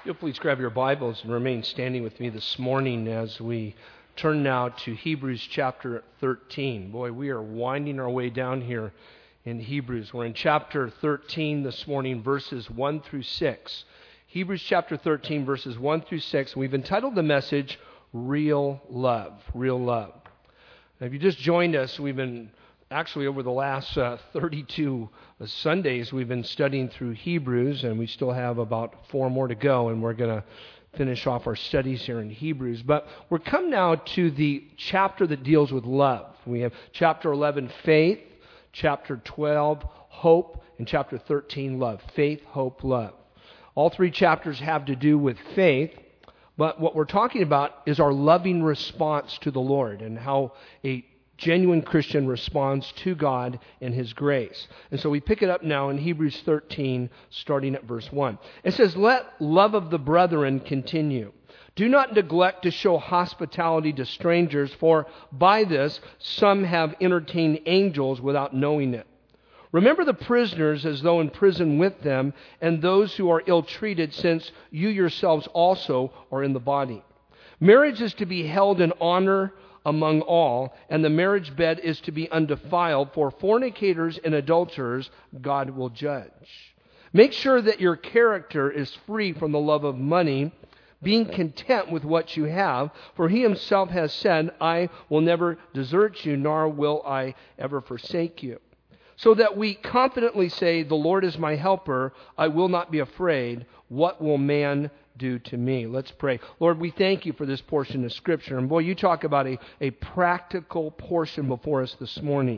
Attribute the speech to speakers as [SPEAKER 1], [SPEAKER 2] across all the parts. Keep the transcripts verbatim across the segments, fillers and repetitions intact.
[SPEAKER 1] You'll please grab your Bibles and remain standing with me this morning as we turn now to Hebrews chapter thirteen. Boy, we are winding our way down here in Hebrews. We're in chapter thirteen this morning, verses one through six. Hebrews chapter thirteen, verses one through six. We've entitled the message, Real Love. Real Love. Now, if you just joined us, we've been Actually, over the last uh, thirty-two Sundays, we've been studying through Hebrews, and we still have about four more to go, and we're going to finish off our studies here in Hebrews. But we're come now to the chapter that deals with love. We have chapter eleven, faith, chapter twelve, hope, and chapter thirteen, love. Faith, hope, love. All three chapters have to do with faith, but what we're talking about is our loving response to the Lord and how a genuine Christian responds to God and His grace. And so we pick it up now in Hebrews thirteen, starting at verse one. It says, "Let love of the brethren continue. Do not neglect to show hospitality to strangers, for by this some have entertained angels without knowing it. Remember the prisoners as though in prison with them, and those who are ill-treated, since you yourselves also are in the body. Marriage is to be held in honor among all, and the marriage bed is to be undefiled, for fornicators and adulterers God will judge. Make sure that your character is free from the love of money, being content with what you have, for He Himself has said, I will never desert you, nor will I ever forsake you. So that we confidently say, the Lord is my helper, I will not be afraid. What will man do to me?" Let's pray. Lord, we thank You for this portion of Scripture. And boy, You talk about a, a practical portion before us this morning.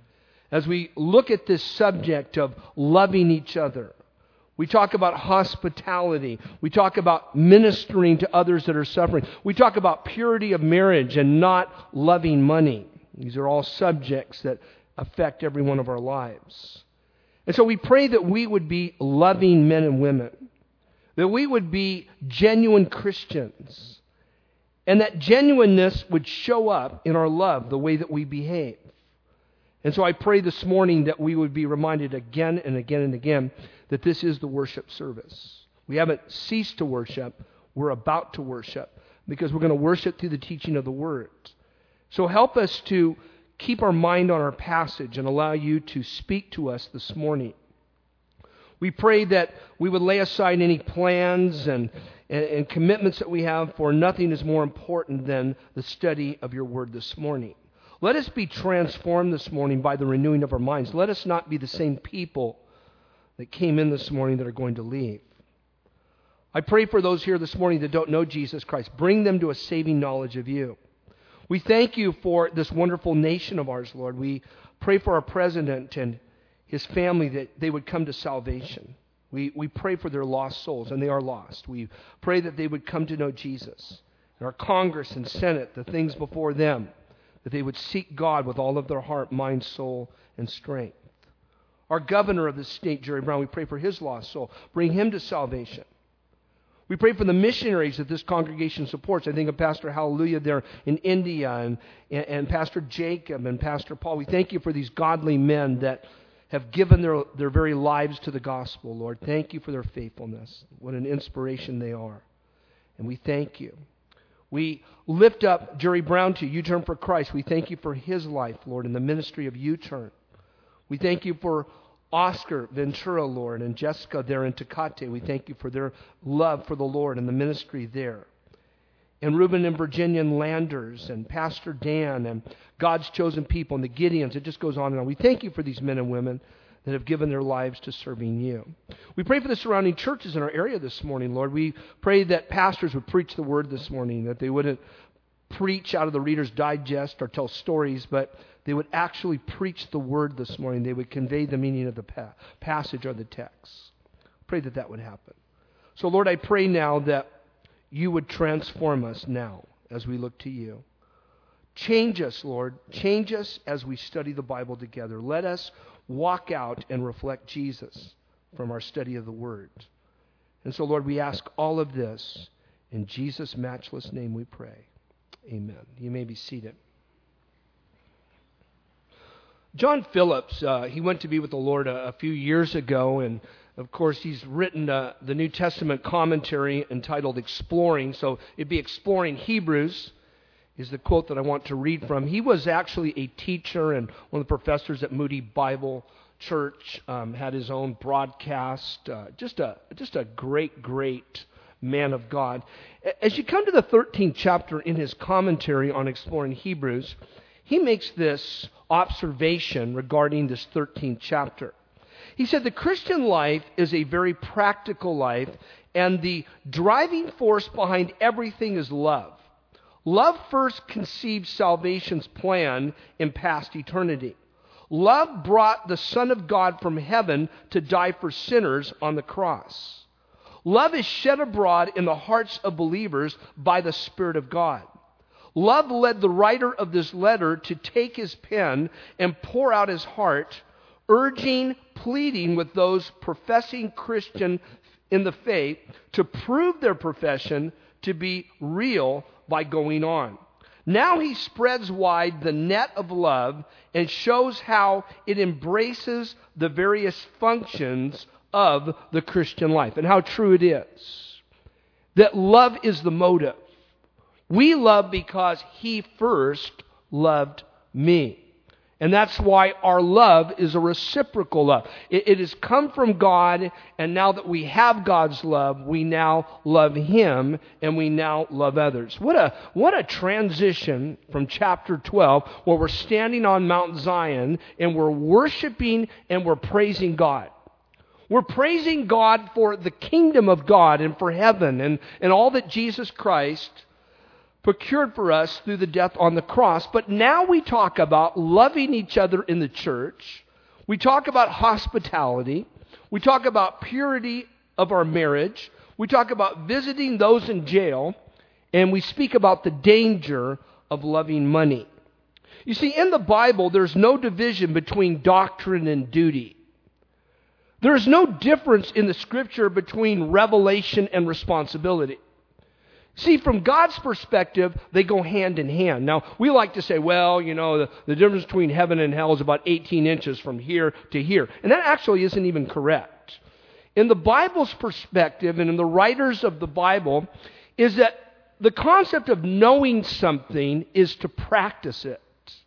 [SPEAKER 1] As we look at this subject of loving each other, we talk about hospitality. We talk about ministering to others that are suffering. We talk about purity of marriage and not loving money. These are all subjects that affect every one of our lives. And so we pray that we would be loving men and women, that we would be genuine Christians, and that genuineness would show up in our love, the way that we behave. And so I pray this morning that we would be reminded again and again and again that this is the worship service. We haven't ceased to worship. We're about to worship because we're going to worship through the teaching of the Word. So help us to keep our mind on our passage and allow You to speak to us this morning. We pray that we would lay aside any plans and, and, and commitments that we have, for nothing is more important than the study of Your Word this morning. Let us be transformed this morning by the renewing of our minds. Let us not be the same people that came in this morning that are going to leave. I pray for those here this morning that don't know Jesus Christ. Bring them to a saving knowledge of You. We thank You for this wonderful nation of ours, Lord. We pray for our president and his family, that they would come to salvation. We we pray for their lost souls, and they are lost. We pray that they would come to know Jesus. And our Congress and Senate, the things before them, that they would seek God with all of their heart, mind, soul, and strength. Our governor of the state, Jerry Brown, we pray for his lost soul. Bring him to salvation. We pray for the missionaries that this congregation supports. I think of Pastor Hallelujah there in India, and, and, and Pastor Jacob and Pastor Paul. We thank You for these godly men that have given their, their very lives to the gospel, Lord. Thank You for their faithfulness. What an inspiration they are. And we thank You. We lift up Jerry Brown to U-Turn for Christ. We thank You for his life, Lord, in the ministry of U-Turn. We thank You for Oscar Ventura, Lord, and Jessica there in Tecate. We thank You for their love for the Lord and the ministry there. And Reuben and Virginia and Landers and Pastor Dan and God's chosen people and the Gideons. It just goes on and on. We thank You for these men and women that have given their lives to serving You. We pray for the surrounding churches in our area this morning, Lord. We pray that pastors would preach the Word this morning, that they wouldn't preach out of the Reader's Digest or tell stories, but they would actually preach the Word this morning. They would convey the meaning of the pa- passage or the text. Pray that that would happen. So, Lord, I pray now that You would transform us now as we look to You. Change us, Lord. Change us as we study the Bible together. Let us walk out and reflect Jesus from our study of the Word. And so, Lord, we ask all of this in Jesus' matchless name we pray. Amen. You may be seated. John Phillips, uh, he went to be with the Lord a, a few years ago, and Of course, he's written uh, the New Testament commentary entitled Exploring. So it'd be Exploring Hebrews is the quote that I want to read from. He was actually a teacher and one of the professors at Moody Bible Church, um, had his own broadcast. Uh, just a just a great, great man of God. As you come to the thirteenth chapter in his commentary on Exploring Hebrews, he makes this observation regarding this thirteenth chapter. He said the Christian life is a very practical life, and the driving force behind everything is love. Love first conceived salvation's plan in past eternity. Love brought the Son of God from heaven to die for sinners on the cross. Love is shed abroad in the hearts of believers by the Spirit of God. Love led the writer of this letter to take his pen and pour out his heart, urging, pleading with those professing Christian in the faith to prove their profession to be real by going on. Now he spreads wide the net of love and shows how it embraces the various functions of the Christian life and how true it is. That love is the motive. We love because he first loved me. And that's why our love is a reciprocal love. It, it has come from God, and now that we have God's love, we now love him, and we now love others. What a, what a transition from chapter twelve, where we're standing on Mount Zion, and we're worshiping and we're praising God. We're praising God for the kingdom of God and for heaven and, and all that Jesus Christ procured for us through the death on the cross. But now we talk about loving each other in the church. We talk about hospitality. We talk about purity of our marriage. We talk about visiting those in jail. And we speak about the danger of loving money. You see, in the Bible, there's no division between doctrine and duty. There is no difference in the Scripture between revelation and responsibility. See, from God's perspective, they go hand in hand. Now, we like to say, well, you know, the, the difference between heaven and hell is about eighteen inches from here to here. And that actually isn't even correct. In the Bible's perspective and in the writers of the Bible, is that the concept of knowing something is to practice it.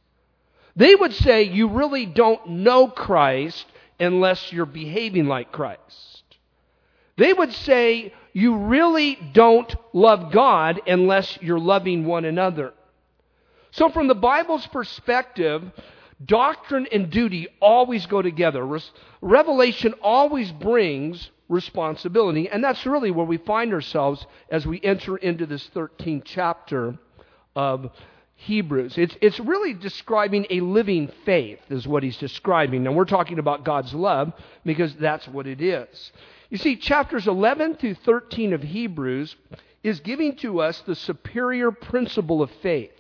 [SPEAKER 1] They would say you really don't know Christ unless you're behaving like Christ. They would say you really don't love God unless you're loving one another. So from the Bible's perspective, doctrine and duty always go together. Revelation always brings responsibility, and that's really where we find ourselves as we enter into this thirteenth chapter of Hebrews. It's, it's really describing a living faith is what he's describing. And we're talking about God's love because that's what it is. You see, chapters eleven through thirteen of Hebrews is giving to us the superior principle of faith.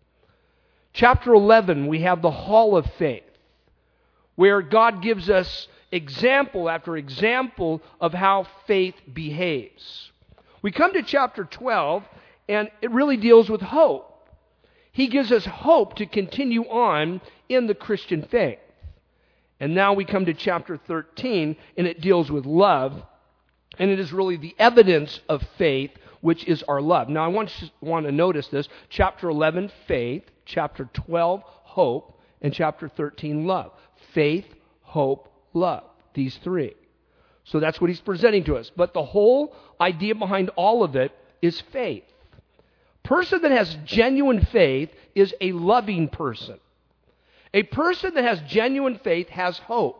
[SPEAKER 1] Chapter eleven, we have the hall of faith, where God gives us example after example of how faith behaves. We come to chapter twelve, and it really deals with hope. He gives us hope to continue on in the Christian faith. And now we come to chapter thirteen, and it deals with love. And it is really the evidence of faith, which is our love. Now I want to, want to notice this. Chapter eleven, faith. Chapter twelve, hope. And chapter thirteen, love. Faith, hope, love. These three. So that's what he's presenting to us. But the whole idea behind all of it is faith. Person that has genuine faith is a loving person. A person that has genuine faith has hope.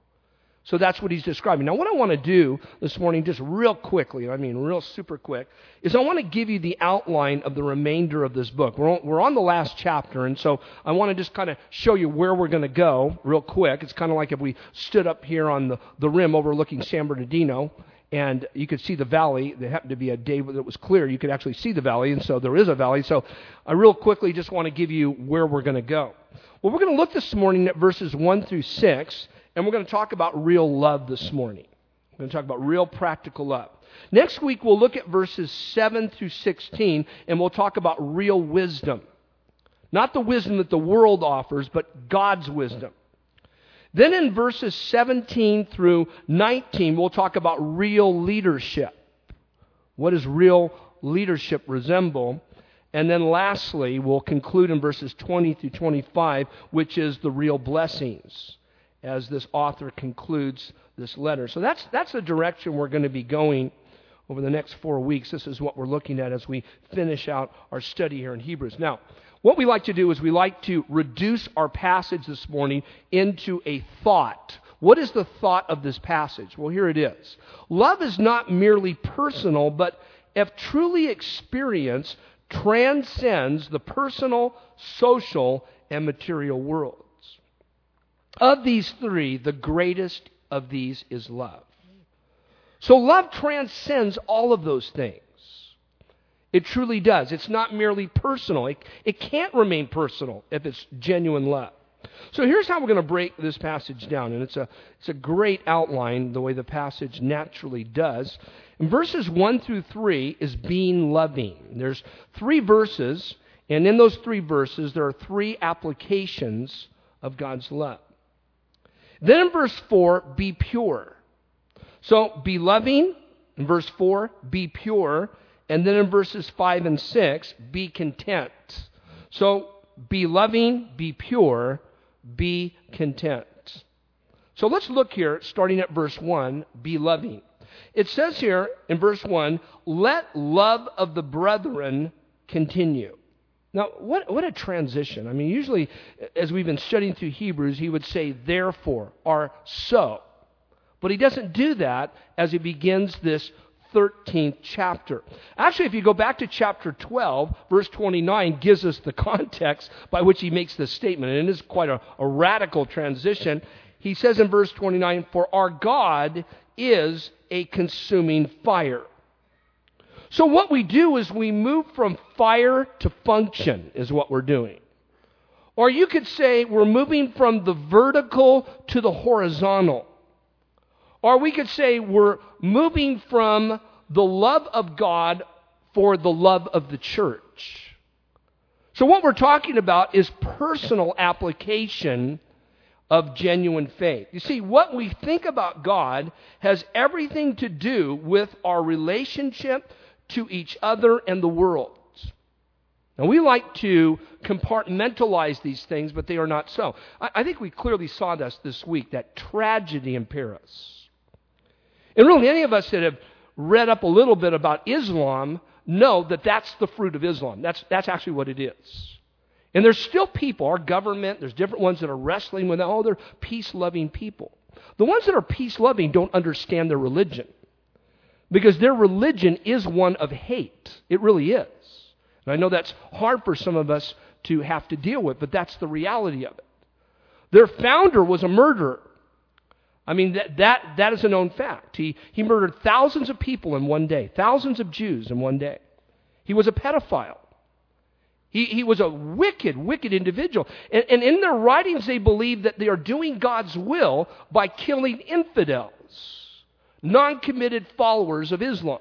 [SPEAKER 1] So that's what he's describing. Now, what I want to do this morning, just real quickly, I mean real super quick, is I want to give you the outline of the remainder of this book. We're on, we're on the last chapter, and so I want to just kind of show you where we're going to go real quick. It's kind of like if we stood up here on the, the rim overlooking San Bernardino, and you could see the valley. There happened to be a day that was clear. You could actually see the valley, and so there is a valley. So I real quickly just want to give you where we're going to go. Well, we're going to look this morning at verses one through six, and we're going to talk about real love this morning. We're going to talk about real practical love. Next week, we'll look at verses seven through sixteen, and we'll talk about real wisdom. Not the wisdom that the world offers, but God's wisdom. Then in verses seventeen through nineteen, we'll talk about real leadership. What does real leadership resemble? And then lastly, we'll conclude in verses twenty through twenty-five, which is the real blessings, as this author concludes this letter. So that's that's the direction we're going to be going over the next four weeks. This is what we're looking at as we finish out our study here in Hebrews. Now, what we like to do is we like to reduce our passage this morning into a thought. What is the thought of this passage? Well, here it is. Love is not merely personal, but if truly experienced, transcends the personal, social, and material worlds. Of these three, the greatest of these is love. So love transcends all of those things. It truly does. It's not merely personal. It, it can't remain personal if it's genuine love. So here's how we're going to break this passage down, and it's a it's a great outline the way the passage naturally does. And verses one through three is being loving. There's three verses, and in those three verses there are three applications of God's love. Then in verse four, be pure. So be loving. In verse four, be pure. And then in verses five and six, be content. So be loving, be pure, be content. So let's look here, starting at verse one, be loving. It says here in verse one, let love of the brethren continue. Now, what, what a transition. I mean, usually, as we've been studying through Hebrews, he would say, therefore, or so. But he doesn't do that as he begins this thirteenth chapter. Actually, if you go back to chapter twelve, verse twenty-nine gives us the context by which he makes this statement. And it is quite a, a radical transition. He says in verse twenty-nine, for our God is a consuming fire. So what we do is we move from fire to function is what we're doing. Or you could say we're moving from the vertical to the horizontal. Or we could say we're moving from the love of God for the love of the church. So what we're talking about is personal application of genuine faith. You see, what we think about God has everything to do with our relationship to each other and the world. Now, we like to compartmentalize these things, but they are not so. I, I think we clearly saw this this week, that tragedy in Paris. And really, any of us that have read up a little bit about Islam know that that's the fruit of Islam. That's, that's actually what it is. And there's still people, our government, there's different ones that are wrestling with, oh, they're peace-loving people. The ones that are peace-loving don't understand their religion. Because their religion is one of hate. It really is. And I know that's hard for some of us to have to deal with, but that's the reality of it. Their founder was a murderer. I mean, that that, that is a known fact. He, he murdered thousands of people in one day, thousands of Jews in one day. He was a pedophile. He, he was a wicked, wicked individual. And, and in their writings, they believe that they are doing God's will by killing infidels, non-committed followers of Islam.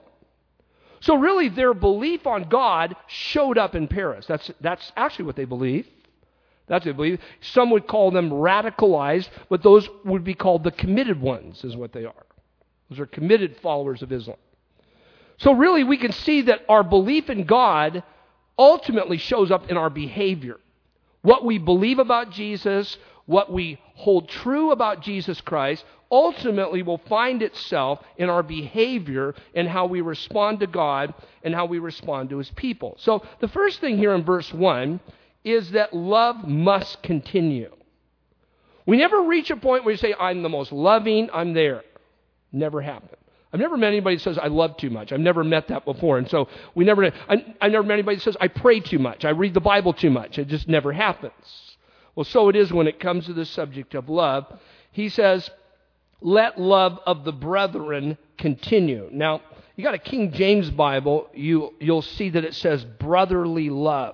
[SPEAKER 1] So really, their belief on God showed up in Paris. That's, that's actually what they believe. That's what they believe. Some would call them radicalized, but those would be called the committed ones, is what they are. Those are committed followers of Islam. So really, we can see that our belief in God ultimately shows up in our behavior. What we believe about Jesus, what we hold true about Jesus Christ, ultimately will find itself in our behavior and how we respond to God and how we respond to His people. So the first thing here in verse one is that love must continue. We never reach a point where you say, I'm the most loving, I'm there. Never happened. I've never met anybody that says, I love too much. I've never met that before. And so we never, I, I never met anybody that says, I pray too much. I read the Bible too much. It just never happens. Well, so it is when it comes to the subject of love. He says, let love of the brethren continue. Now, you got a King James Bible, you, you'll see that it says brotherly love.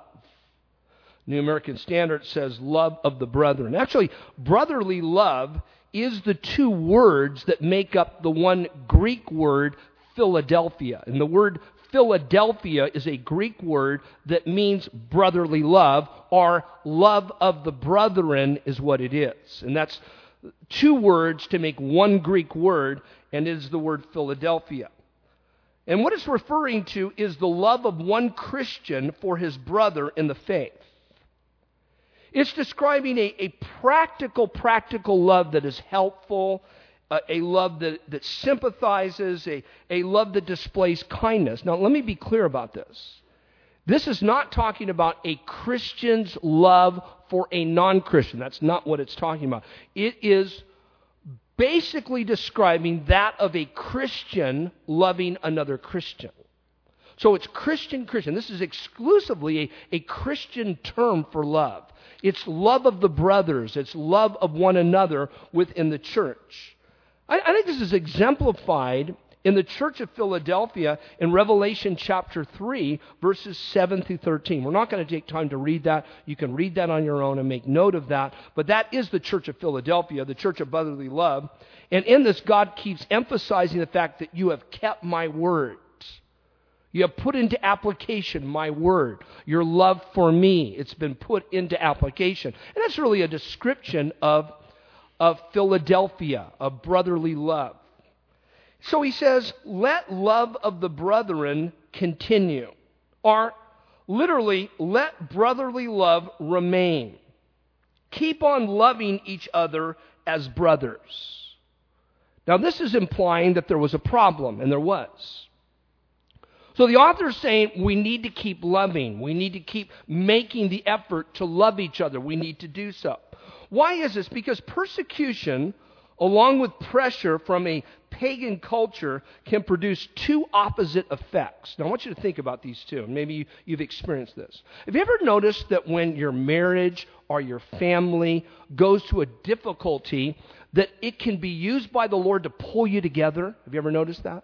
[SPEAKER 1] New American Standard says love of the brethren. Actually, brotherly love is the two words that make up the one Greek word, Philadelphia. And the word Philadelphia is a Greek word that means brotherly love, or love of the brethren is what it is. And that's two words to make one Greek word, and it is the word Philadelphia. And what it's referring to is the love of one Christian for his brother in the faith. It's describing a, a practical, practical love that is helpful, a, a love that, that sympathizes, a, a love that displays kindness. Now, let me be clear about this. This is not talking about a Christian's love for a non-Christian. That's not what it's talking about. It is basically describing that of a Christian loving another Christian. So it's Christian, Christian. This is exclusively a, a Christian term for love. It's love of the brothers. It's love of one another within the church. I, I think this is exemplified in the church of Philadelphia in Revelation chapter three, verses seven through thirteen. We're not going to take time to read that. You can read that on your own and make note of that. But that is the church of Philadelphia, the church of brotherly love. And in this, God keeps emphasizing the fact that you have kept my word. You have put into application my word, your love for me. It's been put into application. And that's really a description of, of Philadelphia, of brotherly love. So he says, let love of the brethren continue. Or literally, let brotherly love remain. Keep on loving each other as brothers. Now this is implying that there was a problem, and there was. So the author is saying we need to keep loving. We need to keep making the effort to love each other. We need to do so. Why is this? Because persecution, along with pressure from a pagan culture, can produce two opposite effects. Now I want you to think about these two, and maybe you, you've experienced this. Have you ever noticed that when your marriage or your family goes to a difficulty, that it can be used by the Lord to pull you together? Have you ever noticed that?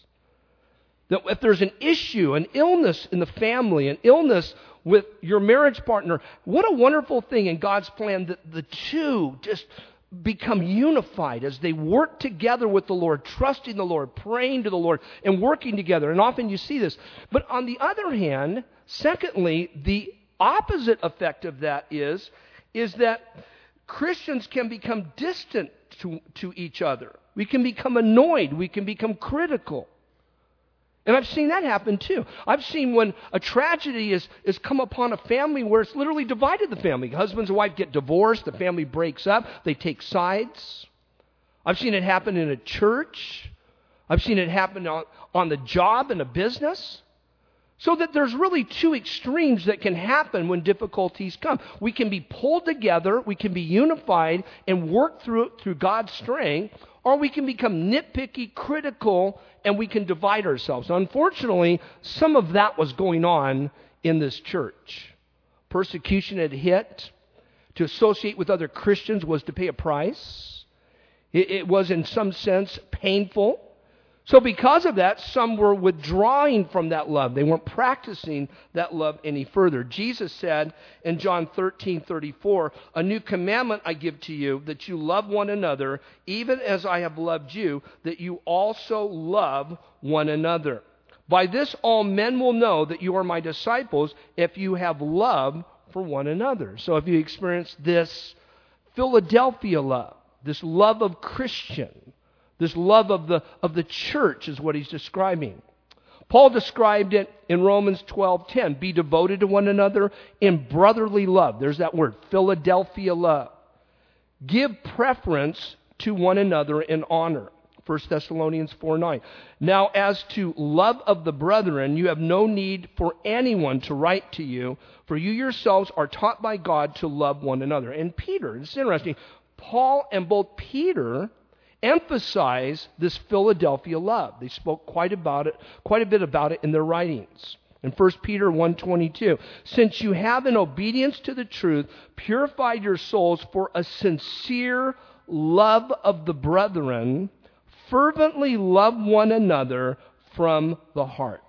[SPEAKER 1] That if there's an issue, an illness in the family, an illness with your marriage partner, what a wonderful thing in God's plan that the two just become unified as they work together with the Lord, trusting the Lord, praying to the Lord, and working together. And often you see this. But on the other hand, secondly, the opposite effect of that is, is that Christians can become distant to, to each other. We can become annoyed. We can become critical. And I've seen that happen too. I've seen when a tragedy is, is come upon a family where it's literally divided the family. Husbands and wife get divorced, the family breaks up, they take sides. I've seen it happen in a church. I've seen it happen on, on the job in a business. So that there's really two extremes that can happen when difficulties come. We can be pulled together, we can be unified and work through it through God's strength, or we can become nitpicky, critical, and we can divide ourselves. Now, unfortunately, some of that was going on in this church. Persecution had hit. To associate with other Christians was to pay a price. It, it was, in some sense, painful. So because of that, some were withdrawing from that love. They weren't practicing that love any further. Jesus said in John thirteen thirty-four, "A new commandment I give to you, that you love one another, even as I have loved you, that you also love one another. By this all men will know that you are my disciples, if you have love for one another." So if you experience this Philadelphia love, this love of Christian, this love of the, of the church is what he's describing. Paul described it in Romans twelve ten. Be devoted to one another in brotherly love. There's that word, Philadelphia love. Give preference to one another in honor. First Thessalonians four nine. Now as to love of the brethren, you have no need for anyone to write to you, for you yourselves are taught by God to love one another. And Peter, it's interesting, Paul and both Peter emphasize this Philadelphia love. They spoke quite about it, quite a bit about it in their writings. In First Peter one twenty-two, since you have in obedience to the truth purified your souls for a sincere love of the brethren, fervently love one another from the heart.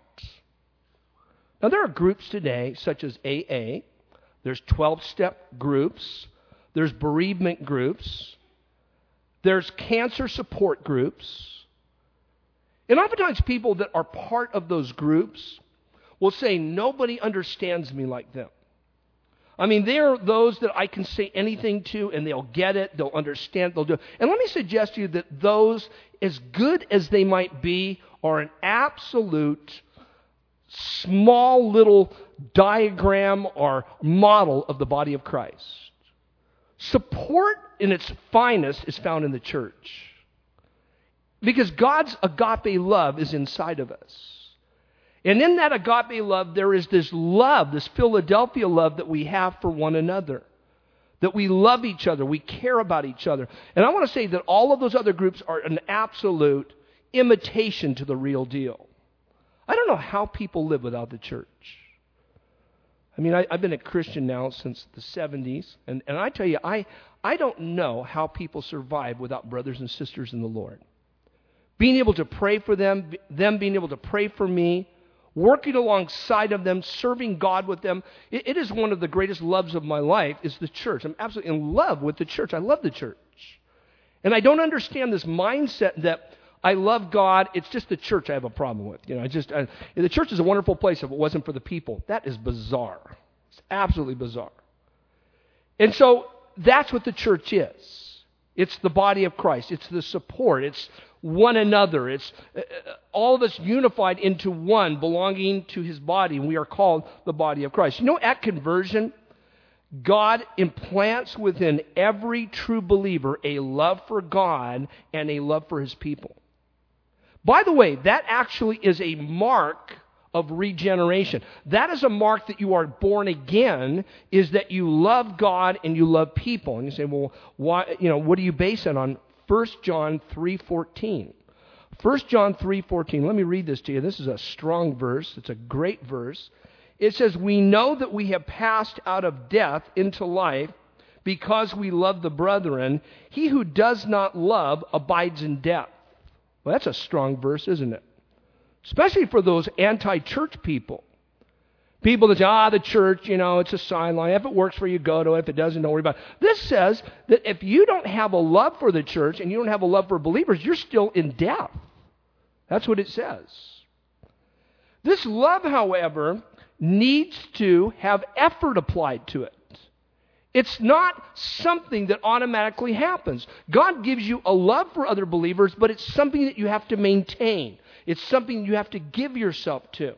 [SPEAKER 1] Now there are groups today such as A A, there's twelve-step groups, there's bereavement groups, there's cancer support groups. And oftentimes people that are part of those groups will say, nobody understands me like them. I mean, they're those that I can say anything to, and they'll get it, they'll understand, they'll do it. And let me suggest to you that those, as good as they might be, are an absolute small little diagram or model of the body of Christ. Support in its finest is found in the church. Because God's agape love is inside of us. And in that agape love, there is this love, this Philadelphia love that we have for one another. That we love each other, we care about each other. And I want to say that all of those other groups are an absolute imitation to the real deal. I don't know how people live without the church. I mean, I, I've been a Christian now since the seventies, and, and I tell you, I, I don't know how people survive without brothers and sisters in the Lord. Being able to pray for them, them being able to pray for me, working alongside of them, serving God with them. It, it is one of the greatest loves of my life is the church. I'm absolutely in love with the church. I love the church. And I don't understand this mindset that I love God, it's just the church I have a problem with. You know, I just I, the church is a wonderful place if it wasn't for the people. That is bizarre. It's absolutely bizarre. And so that's what the church is. It's the body of Christ. It's the support. It's one another. It's uh, all of us unified into one, belonging to his body, and we are called the body of Christ. You know, at conversion, God implants within every true believer a love for God and a love for his people. By the way, that actually is a mark of regeneration. That is a mark that you are born again, is that you love God and you love people. And you say, well, why, you know, what do you base it on? First John three fourteen. First John three fourteen. Let me read this to you. This is a strong verse. It's a great verse. It says, we know that we have passed out of death into life because we love the brethren. He who does not love abides in death. Well, that's a strong verse, isn't it? Especially for those anti-church people. People that say, ah, the church, you know, it's a sideline. If it works for you, go to it. If it doesn't, don't worry about it. This says that if you don't have a love for the church and you don't have a love for believers, you're still in death. That's what it says. This love, however, needs to have effort applied to it. It's not something that automatically happens. God gives you a love for other believers, but it's something that you have to maintain. It's something you have to give yourself to.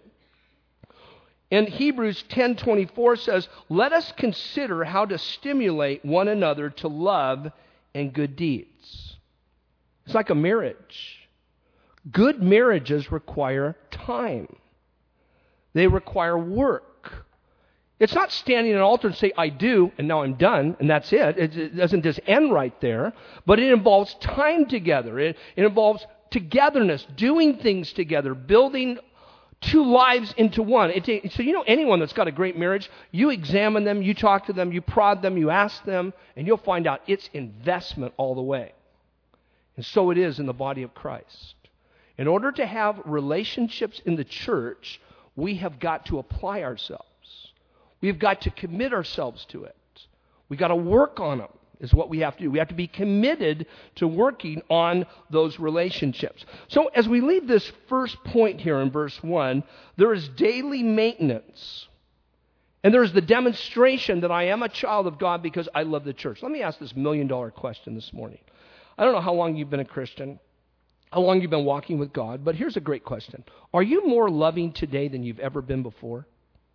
[SPEAKER 1] And Hebrews ten twenty-four says, let us consider how to stimulate one another to love and good deeds. It's like a marriage. Good marriages require time. They require work. It's not standing at an altar and say, I do, and now I'm done, and that's it. It doesn't just end right there. But it involves time together. It, it involves togetherness, doing things together, building two lives into one. It, so you know anyone that's got a great marriage, you examine them, you talk to them, you prod them, you ask them, and you'll find out it's investment all the way. And so it is in the body of Christ. In order to have relationships in the church, we have got to apply ourselves. We've got to commit ourselves to it. We've got to work on them, is what we have to do. We have to be committed to working on those relationships. So as we leave this first point here in verse one, there is daily maintenance. And there is the demonstration that I am a child of God because I love the church. Let me ask this million dollar question this morning. I don't know how long you've been a Christian, how long you've been walking with God, but here's a great question. Are you more loving today than you've ever been before?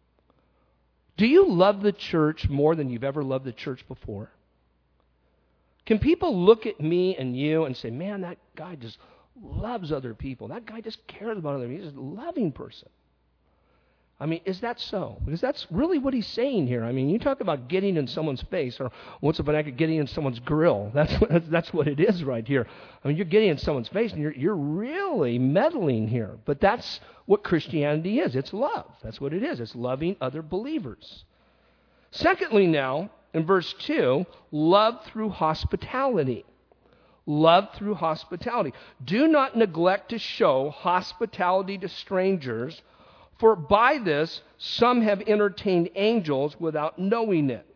[SPEAKER 1] Do you love the church more than you've ever loved the church before? Can people look at me and you and say, man, that guy just loves other people. That guy just cares about other people. He's just a loving person. I mean, is that so? Because that's really what he's saying here. I mean, you talk about getting in someone's face, or what's the vernacular, getting in someone's grill. That's what, that's what it is right here. I mean, you're getting in someone's face, and you're, you're really meddling here. But that's what Christianity is. It's love. That's what it is. It's loving other believers. Secondly now, in verse two, love through hospitality. Love through hospitality. Do not neglect to show hospitality to strangers, for by this some have entertained angels without knowing it.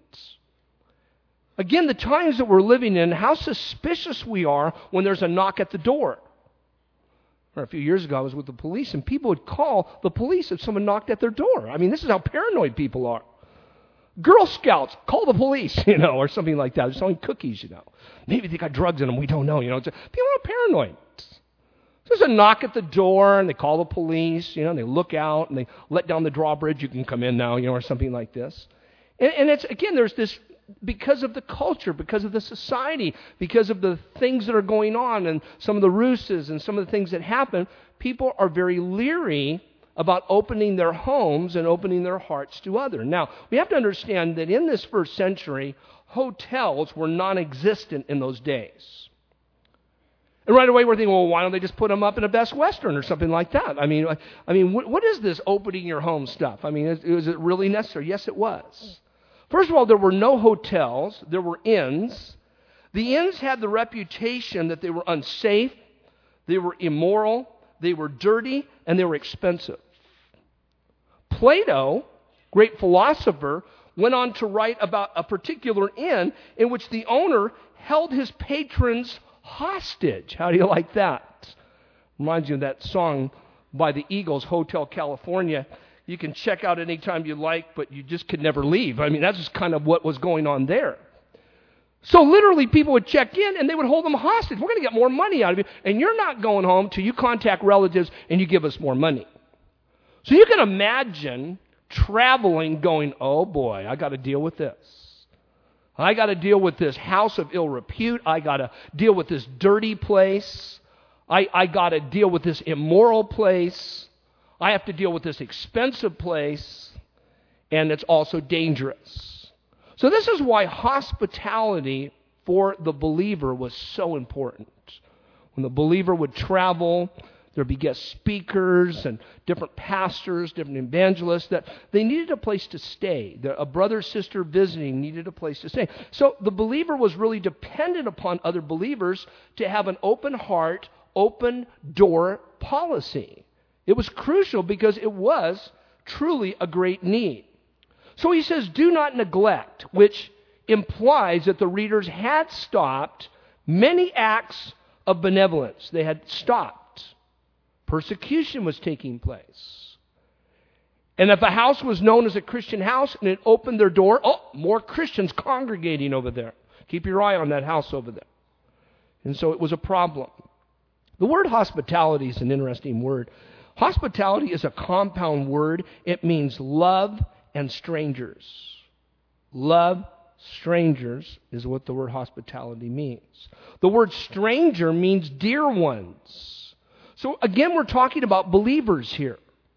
[SPEAKER 1] Again, the times that we're living in, how suspicious we are when there's a knock at the door. A few years ago, I was with the police, and people would call the police if someone knocked at their door. I mean, this is how paranoid people are. Girl Scouts, call the police, you know, or something like that. They're selling cookies, you know. Maybe they got drugs in them, we don't know, you know. People are paranoid. There's a knock at the door, and they call the police, you know, and they look out, and they let down the drawbridge, you can come in now, you know, or something like this. And, and it's, again, there's this, because of the culture, because of the society, because of the things that are going on, and some of the ruses, and some of the things that happen, people are very leery about opening their homes and opening their hearts to others. Now, we have to understand that in this first century, hotels were non-existent in those days. And right away we're thinking, well, why don't they just put them up in a Best Western or something like that? I mean, I mean, what, what is this opening your home stuff? I mean, is, is it really necessary? Yes, it was. First of all, there were no hotels. There were inns. The inns had the reputation that they were unsafe, they were immoral, they were dirty, and they were expensive. Plato, great philosopher, went on to write about a particular inn in which the owner held his patrons hostage. How do you like that? Reminds you of that song by the Eagles, Hotel California. You can check out anytime you like, but you just could never leave. I mean, that's just kind of what was going on there. So literally people would check in and they would hold them hostage. We're going to get more money out of you. And you're not going home till you contact relatives and you give us more money. So you can imagine traveling going, oh boy, I got to deal with this. I got to deal with this house of ill repute. I got to deal with this dirty place. I, I got to deal with this immoral place. I have to deal with this expensive place. And it's also dangerous. So this is why hospitality for the believer was so important. When the believer would travel, there'd be guest speakers and different pastors, different evangelists, that they needed a place to stay. A brother or sister visiting needed a place to stay. So the believer was really dependent upon other believers to have an open heart, open door policy. It was crucial because it was truly a great need. So he says, do not neglect, which implies that the readers had stopped many acts of benevolence. They had stopped. Persecution was taking place. And if a house was known as a Christian house and it opened their door, oh, more Christians congregating over there. Keep your eye on that house over there. And so it was a problem. The word hospitality is an interesting word. Hospitality is a compound word. It means love and strangers. Love strangers is what the word hospitality means. The word stranger means dear ones. So again, we're talking about believers here.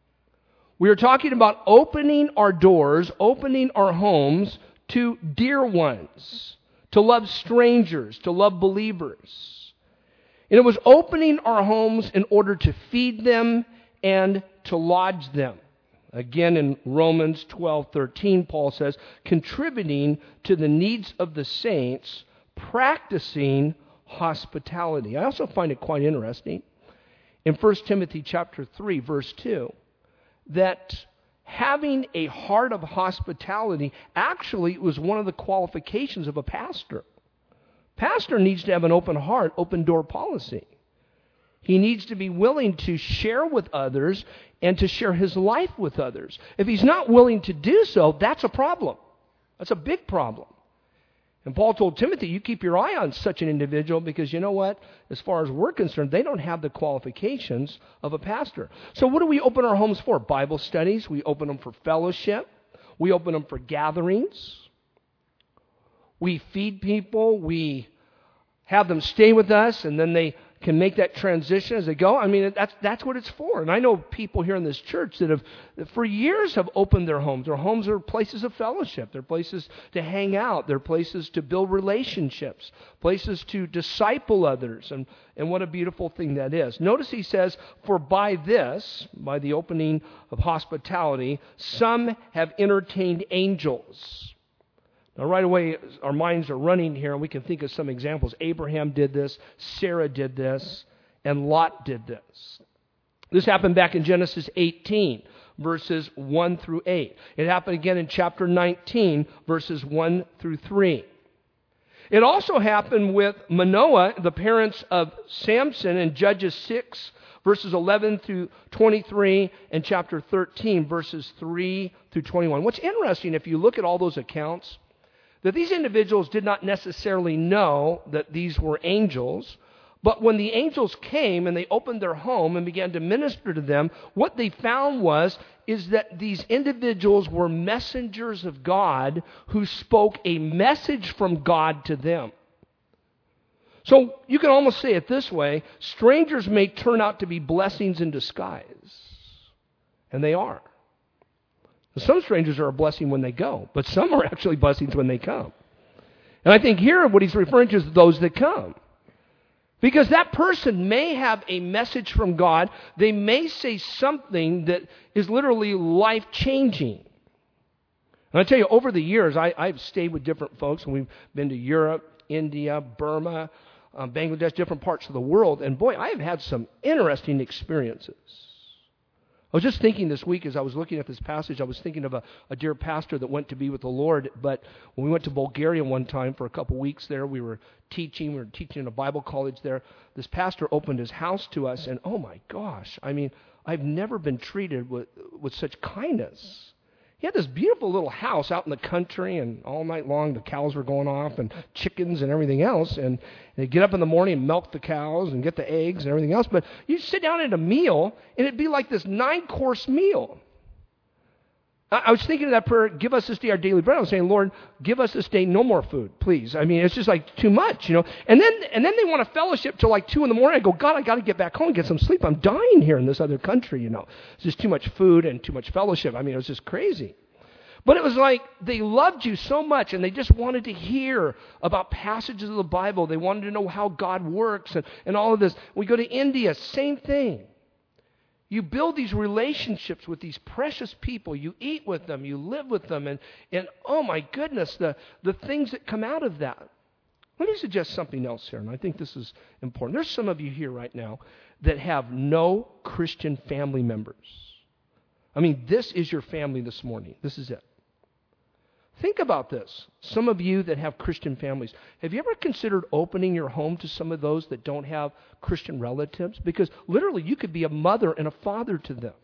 [SPEAKER 1] We are talking about opening our doors, opening our homes to dear ones, to love strangers, to love believers. And it was opening our homes in order to feed them and to lodge them. Again, in Romans twelve thirteen, Paul says, contributing to the needs of the saints, practicing hospitality. I also find it quite interesting in First Timothy chapter three, verse two, that having a heart of hospitality actually was one of the qualifications of a pastor. Pastor needs to have an open heart, open door policy. He needs to be willing to share with others and to share his life with others. If he's not willing to do so, that's a problem. That's a big problem. And Paul told Timothy, you keep your eye on such an individual because you know what? As far as we're concerned, they don't have the qualifications of a pastor. So what do we open our homes for? Bible studies. We open them for fellowship. We open them for gatherings. We feed people. We have them stay with us, and then they can make that transition as they go. I mean, that's that's what it's for. And I know people here in this church that have, that for years have opened their homes. Their homes are places of fellowship. They're places to hang out. They're places to build relationships, places to disciple others. And, and what a beautiful thing that is. Notice he says, for by this, by the opening of hospitality, some have entertained angels. Now, right away, our minds are running here, and we can think of some examples. Abraham did this, Sarah did this, and Lot did this. This happened back in Genesis eighteen, verses one through eight. It happened again in chapter nineteen, verses one through three. It also happened with Manoah, the parents of Samson, in Judges six, verses eleven through twenty-three, and chapter thirteen, verses three through twenty-one. What's interesting, if you look at all those accounts, that these individuals did not necessarily know that these were angels, but when the angels came and they opened their home and began to minister to them, what they found was is that these individuals were messengers of God who spoke a message from God to them. So you can almost say it this way: strangers may turn out to be blessings in disguise. And they are. Some strangers are a blessing when they go, but some are actually blessings when they come. And I think here what he's referring to is those that come. Because that person may have a message from God. They may say something that is literally life-changing. And I tell you, over the years, I, I've stayed with different folks, and we've been to Europe, India, Burma, um, Bangladesh, different parts of the world. And boy, I have had some interesting experiences. I was just thinking this week as I was looking at this passage, I was thinking of a, a dear pastor that went to be with the Lord. But when we went to Bulgaria one time for a couple weeks there, we were teaching, we were teaching in a Bible college there. This pastor opened his house to us, and oh my gosh, I mean, I've never been treated with, with such kindness. He had this beautiful little house out in the country, and all night long the cows were going off, and chickens and everything else. And they'd get up in the morning and milk the cows and get the eggs and everything else. But you'd sit down at a meal, and it'd be like this nine-course meal. I, I was thinking of that prayer, give us this day our daily bread. I was saying, Lord, give us this day no more food, please. I mean, it's just like too much, you know. And then and then they want to fellowship till like two in the morning. I go, God, I got to get back home and get some sleep. I'm dying here in this other country, you know. It's just too much food and too much fellowship. I mean, it was just crazy. But it was like they loved you so much, and they just wanted to hear about passages of the Bible. They wanted to know how God works and, and all of this. We go to India, same thing. You build these relationships with these precious people. You eat with them. You live with them. And, and oh my goodness, the, the things that come out of that. Let me suggest something else here, and I think this is important. There's some of you here right now that have no Christian family members. I mean, this is your family this morning. This is it. Think about this. Some of you that have Christian families, have you ever considered opening your home to some of those that don't have Christian relatives? Because literally you could be a mother and a father to them.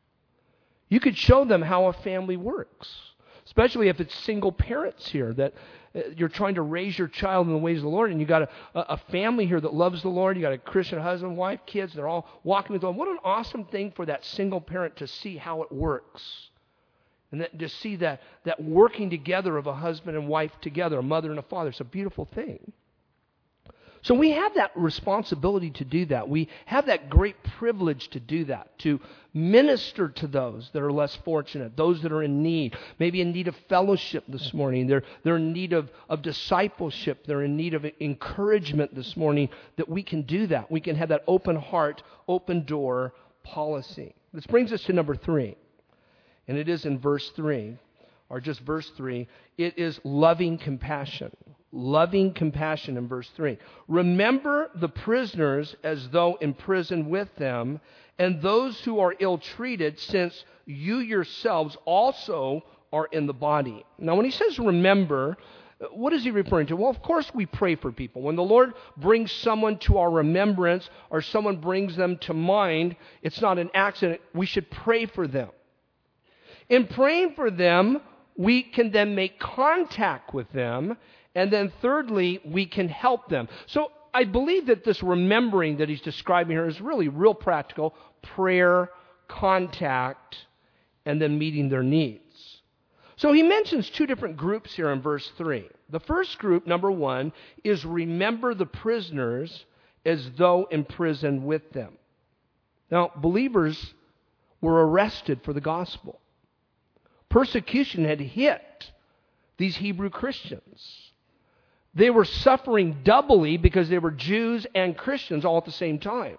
[SPEAKER 1] You could show them how a family works, especially if it's single parents here, that you're trying to raise your child in the ways of the Lord, and you got a, a family here that loves the Lord. You got a Christian husband, wife, kids. They're all walking with the Lord. What an awesome thing for that single parent to see how it works. And that, to see that, that working together of a husband and wife together, a mother and a father, it's a beautiful thing. So we have that responsibility to do that. We have that great privilege to do that, to minister to those that are less fortunate, those that are in need, maybe in need of fellowship this morning. They're, they're in need of, of discipleship. They're in need of encouragement this morning, that we can do that. We can have that open heart, open door policy. This brings us to number three. And it is in verse three, or just verse three. It is loving compassion. Loving compassion in verse three. Remember the prisoners as though in prison with them, and those who are ill-treated, since you yourselves also are in the body. Now, when he says remember, what is he referring to? Well, of course we pray for people. When the Lord brings someone to our remembrance, or someone brings them to mind, it's not an accident. We should pray for them. In praying for them, we can then make contact with them. And then thirdly, we can help them. So I believe that this remembering that he's describing here is really real practical. Prayer, contact, and then meeting their needs. So he mentions two different groups here in verse three. The first group, number one, is remember the prisoners as though in prison with them. Now, believers were arrested for the gospel. Persecution had hit these Hebrew Christians. They were suffering doubly because they were Jews and Christians all at the same time.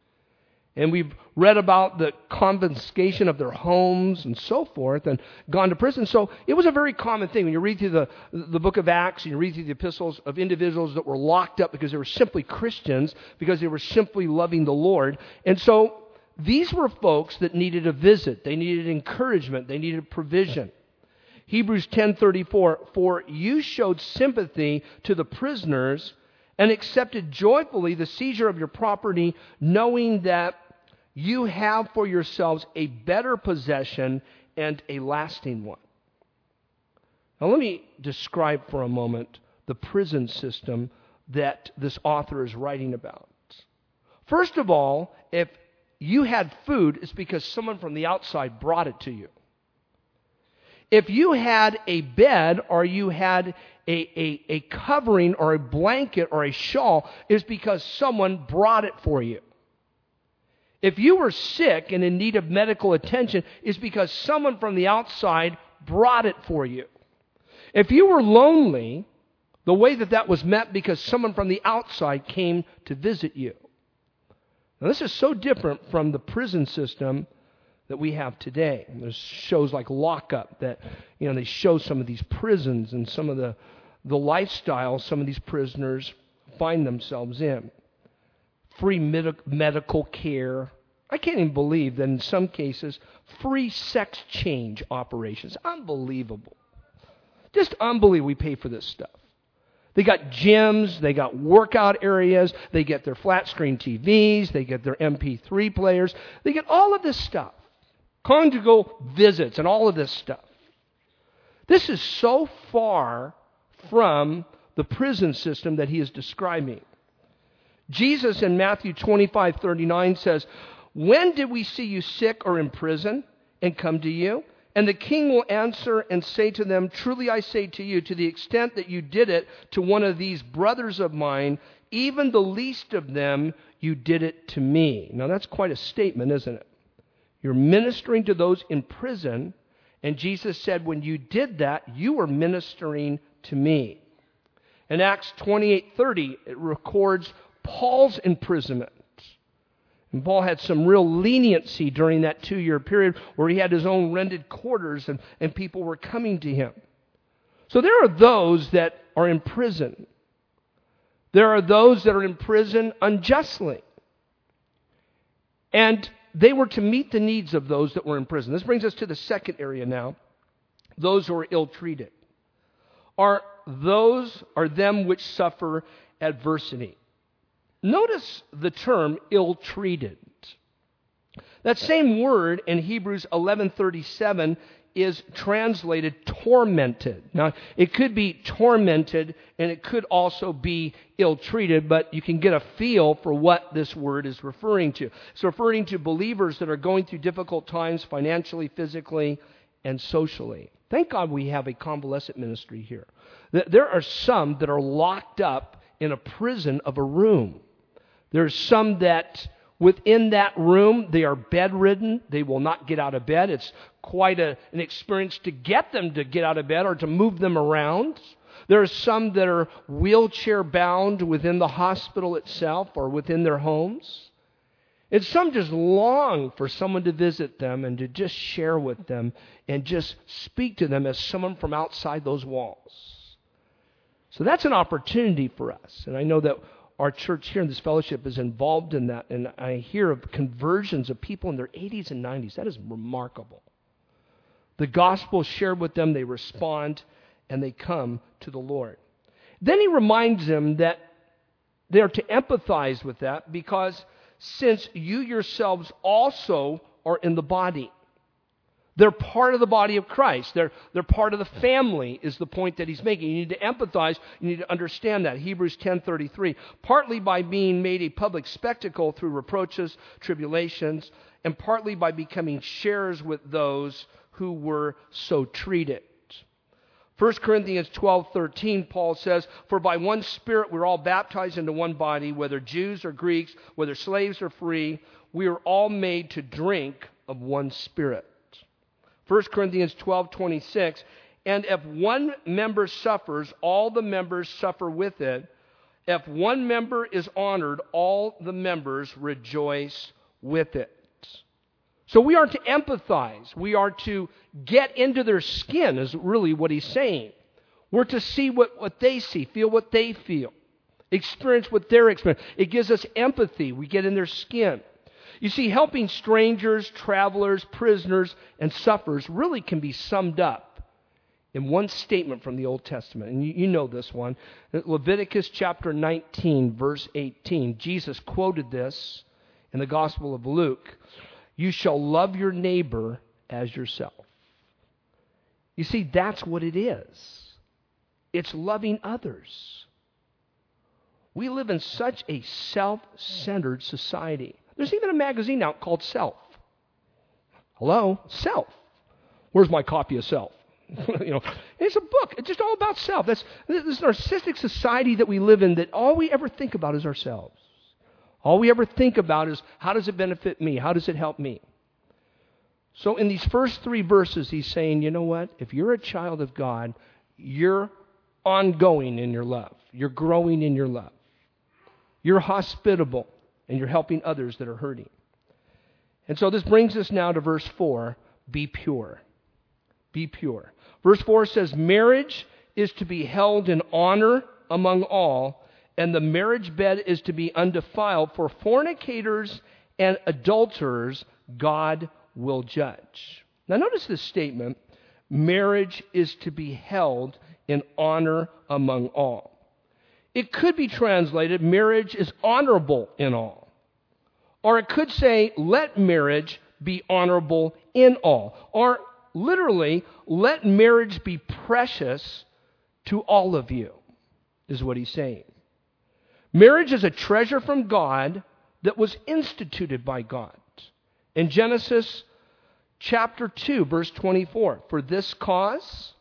[SPEAKER 1] And we've read about the confiscation of their homes and so forth, and gone to prison. So it was a very common thing. When you read through the, the book of Acts, and you read through the epistles of individuals that were locked up because they were simply Christians, because they were simply loving the Lord. And so these were folks that needed a visit. They needed encouragement. They needed provision. Hebrews ten thirty-four, for you showed sympathy to the prisoners and accepted joyfully the seizure of your property, knowing that you have for yourselves a better possession and a lasting one. Now let me describe for a moment the prison system that this author is writing about. First of all, if you had food, it's because someone from the outside brought it to you. If you had a bed or you had a, a, a covering or a blanket or a shawl, it's because someone brought it for you. If you were sick and in need of medical attention, it's because someone from the outside brought it for you. If you were lonely, the way that that was met because someone from the outside came to visit you. Now, this is so different from the prison system that we have today. And there's shows like Lock Up that, you know, they show some of these prisons and some of the, the lifestyle some of these prisoners find themselves in. Free med- medical care. I can't even believe that in some cases, free sex change operations. Unbelievable. Just unbelievable we pay for this stuff. They got gyms, they got workout areas, they get their flat screen T Vs, they get their M P three players, they get all of this stuff. Conjugal visits and all of this stuff. This is so far from the prison system that he is describing. Jesus in Matthew twenty-five thirty-nine says, when did we see you sick or in prison and come to you? And the king will answer and say to them, truly I say to you, to the extent that you did it to one of these brothers of mine, even the least of them, you did it to me. Now that's quite a statement, isn't it? You're ministering to those in prison, and Jesus said, when you did that, you were ministering to me. In Acts twenty-eight thirty, it records Paul's imprisonment. And Paul had some real leniency during that two-year period where he had his own rented quarters and, and people were coming to him. So there are those that are in prison. There are those that are in prison unjustly. And they were to meet the needs of those that were in prison. This brings us to the second area now. Those who are ill-treated. Are those, are them which suffer adversity. Notice the term ill-treated. That same word in Hebrews eleven thirty-seven is translated tormented. Now, it could be tormented and it could also be ill-treated, but you can get a feel for what this word is referring to. It's referring to believers that are going through difficult times financially, physically, and socially. Thank God we have a convalescent ministry here. There are some that are locked up in a prison of a room. There's some that within that room, they are bedridden. They will not get out of bed. It's quite a, an experience to get them to get out of bed or to move them around. There are some that are wheelchair bound within the hospital itself or within their homes. And some just long for someone to visit them and to just share with them and just speak to them as someone from outside those walls. So that's an opportunity for us. And I know that our church here in this fellowship is involved in that. And I hear of conversions of people in their eighties and nineties. That is remarkable. The gospel is shared with them, they respond, and they come to the Lord. Then he reminds them that they are to empathize with that because since you yourselves also are in the body. They're part of the body of Christ. They're, they're part of the family is the point that he's making. You need to empathize. You need to understand that. Hebrews ten thirty-three. Partly by being made a public spectacle through reproaches, tribulations, and partly by becoming sharers with those who were so treated. First Corinthians twelve thirteen, Paul says, for by one Spirit we're all baptized into one body, whether Jews or Greeks, whether slaves or free, we are all made to drink of one Spirit. First Corinthians twelve twenty-six, and if one member suffers, all the members suffer with it. If one member is honored, all the members rejoice with it. So we are to empathize. We are to get into their skin is really what he's saying. We're to see what, what they see, feel what they feel, experience what they're experiencing. It gives us empathy. We get in their skin. You see, helping strangers, travelers, prisoners, and sufferers really can be summed up in one statement from the Old Testament. And you, you know this one. Leviticus chapter nineteen, verse eighteen. Jesus quoted this in the Gospel of Luke. You shall love your neighbor as yourself. You see, that's what it is. It's loving others. We live in such a self-centered society. There's even a magazine out called Self. Hello? Self. Where's my copy of Self? you know, it's a book. It's just all about self. That's this narcissistic society that we live in, that all we ever think about is ourselves. All we ever think about is, how does it benefit me? How does it help me? So in these first three verses, he's saying, you know what? If you're a child of God, you're ongoing in your love. You're growing in your love. You're hospitable, and you're helping others that are hurting. And so this brings us now to verse four, be pure. Be pure. Verse four says, marriage is to be held in honor among all, and the marriage bed is to be undefiled. For fornicators and adulterers, God will judge. Now notice this statement, marriage is to be held in honor among all. It could be translated, marriage is honorable in all. Or it could say, let marriage be honorable in all. Or literally, let marriage be precious to all of you, is what he's saying. Marriage is a treasure from God that was instituted by God. In Genesis chapter two, verse twenty-four, for this cause,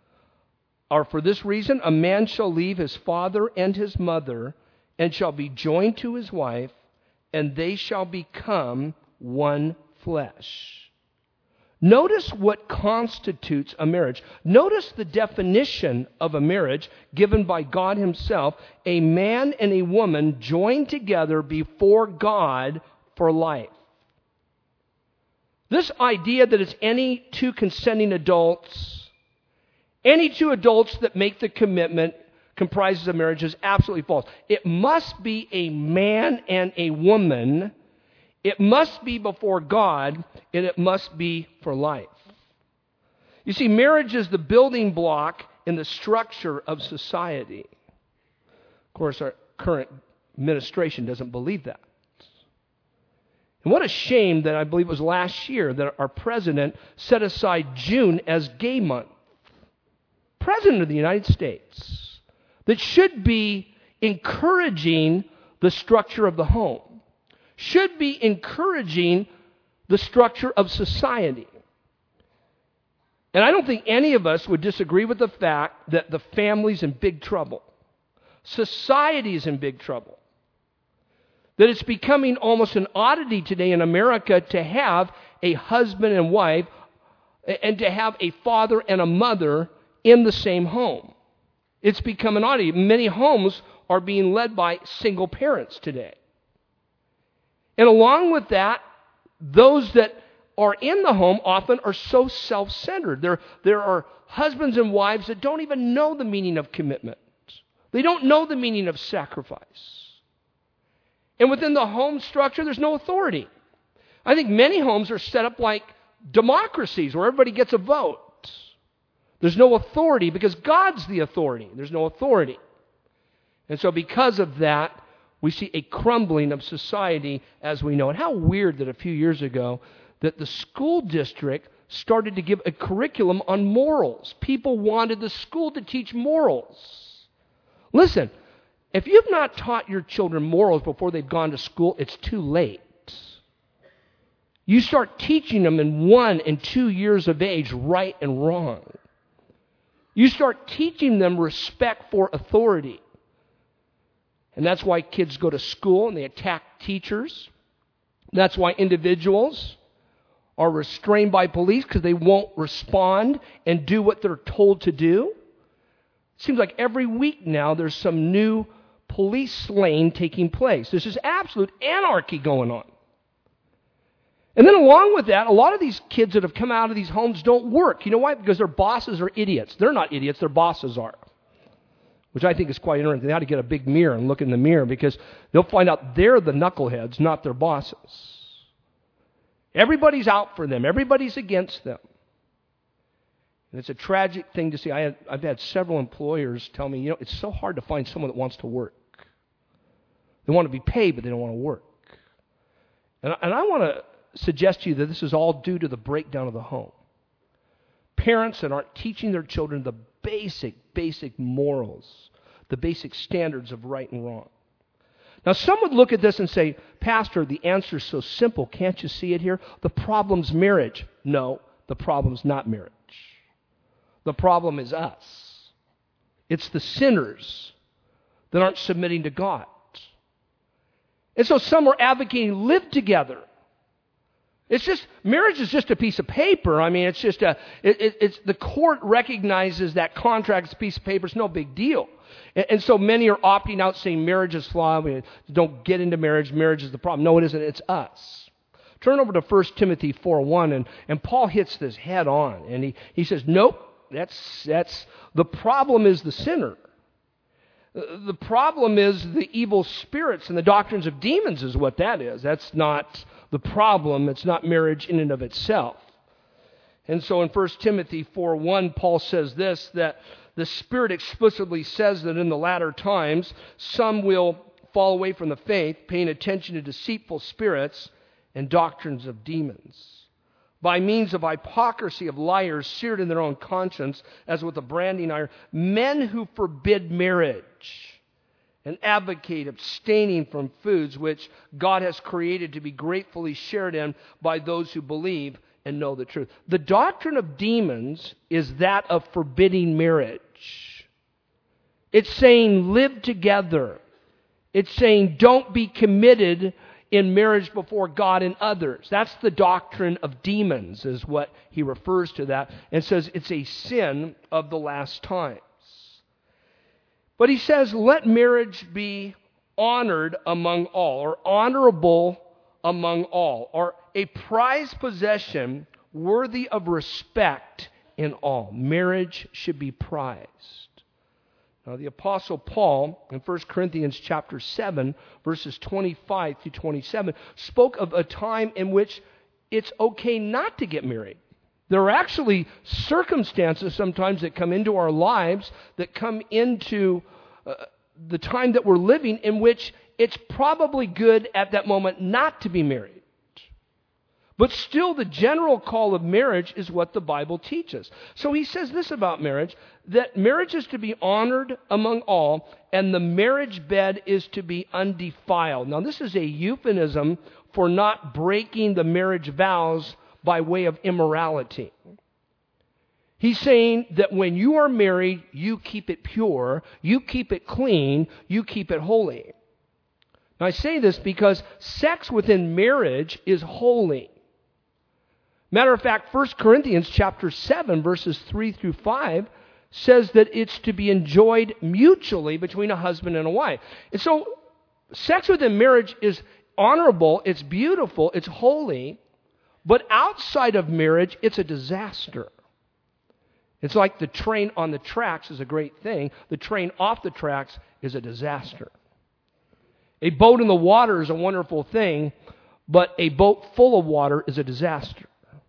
[SPEAKER 1] or for this reason, a man shall leave his father and his mother, and shall be joined to his wife, and they shall become one flesh. Notice what constitutes a marriage. Notice the definition of a marriage given by God himself, a man and a woman joined together before God for life. This idea that it's any two consenting adults, any two adults that make the commitment comprises a marriage is absolutely false. It must be a man and a woman. It must be before God, and it must be for life. You see, marriage is the building block in the structure of society. Of course, our current administration doesn't believe that. And what a shame that I believe it was last year that our president set aside June as Gay Month. President of the United States, that should be encouraging the structure of the home, should be encouraging the structure of society. And I don't think any of us would disagree with the fact that the family's in big trouble. Society is in big trouble. That it's becoming almost an oddity today in America to have a husband and wife and to have a father and a mother in the same home. It's become an oddity. Many homes are being led by single parents today. And along with that, those that are in the home often are so self-centered. There, there are husbands and wives that don't even know the meaning of commitment. They don't know the meaning of sacrifice. And within the home structure, there's no authority. I think many homes are set up like democracies where everybody gets a vote. There's no authority because God's the authority. There's no authority. And so because of that, we see a crumbling of society as we know it. How weird that a few years ago that the school district started to give a curriculum on morals. People wanted the school to teach morals. Listen, if you've not taught your children morals before they've gone to school, it's too late. You start teaching them in one and two years of age, right and wrong. You start teaching them respect for authority. And that's why kids go to school and they attack teachers. That's why individuals are restrained by police because they won't respond and do what they're told to do. It seems like every week now there's some new police slaying taking place. This is absolute anarchy going on. And then along with that, a lot of these kids that have come out of these homes don't work. You know why? Because their bosses are idiots. They're not idiots, their bosses are. Which I think is quite interesting. They ought to get a big mirror and look in the mirror because they'll find out they're the knuckleheads, not their bosses. Everybody's out for them. Everybody's against them. And it's a tragic thing to see. I had, I've had several employers tell me, you know, it's so hard to find someone that wants to work. They want to be paid, but they don't want to work. And, and I want to suggest to you that this is all due to the breakdown of the home. Parents that aren't teaching their children the basic, basic morals, the basic standards of right and wrong. Now, some would look at this and say, Pastor, the answer is so simple. Can't you see it here? The problem's marriage. No, the problem's not marriage. The problem is us. It's the sinners that aren't submitting to God. And so some are advocating live together. It's just, marriage is just a piece of paper. I mean, it's just a, it, it, it's, the court recognizes that contract is a piece of paper. It's no big deal. And, and so many are opting out saying marriage is flawed. We don't get into marriage. Marriage is the problem. No, it isn't. It's us. Turn over to First Timothy four one, and, and Paul hits this head on. And he, he says, nope, that's, that's, the problem is the sinner. The problem is the evil spirits and the doctrines of demons is what that is. That's not the problem. It's not marriage in and of itself. And so in First Timothy four one, Paul says this, that the Spirit explicitly says that in the latter times, some will fall away from the faith, paying attention to deceitful spirits and doctrines of demons, by means of hypocrisy of liars seared in their own conscience, as with a branding iron, men who forbid marriage and advocate abstaining from foods which God has created to be gratefully shared in by those who believe and know the truth. The doctrine of demons is that of forbidding marriage. It's saying live together. It's saying don't be committed in marriage before God and others. That's the doctrine of demons, is what he refers to that, and says it's a sin of the last times. But he says, let marriage be honored among all, or honorable among all, or a prized possession worthy of respect in all. Marriage should be prized. Now, the Apostle Paul, in First Corinthians chapter seven, verses twenty-five through twenty-seven, spoke of a time in which it's okay not to get married. There are actually circumstances sometimes that come into our lives, that come into uh, the time that we're living, in which it's probably good at that moment not to be married. But still, the general call of marriage is what the Bible teaches. So he says this about marriage, that marriage is to be honored among all, and the marriage bed is to be undefiled. Now, this is a euphemism for not breaking the marriage vows by way of immorality. He's saying that when you are married, you keep it pure, you keep it clean, you keep it holy. Now, I say this because sex within marriage is holy. Matter of fact, First Corinthians chapter seven, verses three through five, says that it's to be enjoyed mutually between a husband and a wife. And so, sex within marriage is honorable, it's beautiful, it's holy, but outside of marriage, it's a disaster. It's like the train on the tracks is a great thing. The train off the tracks is a disaster. A boat in the water is a wonderful thing, but a boat full of water is a disaster.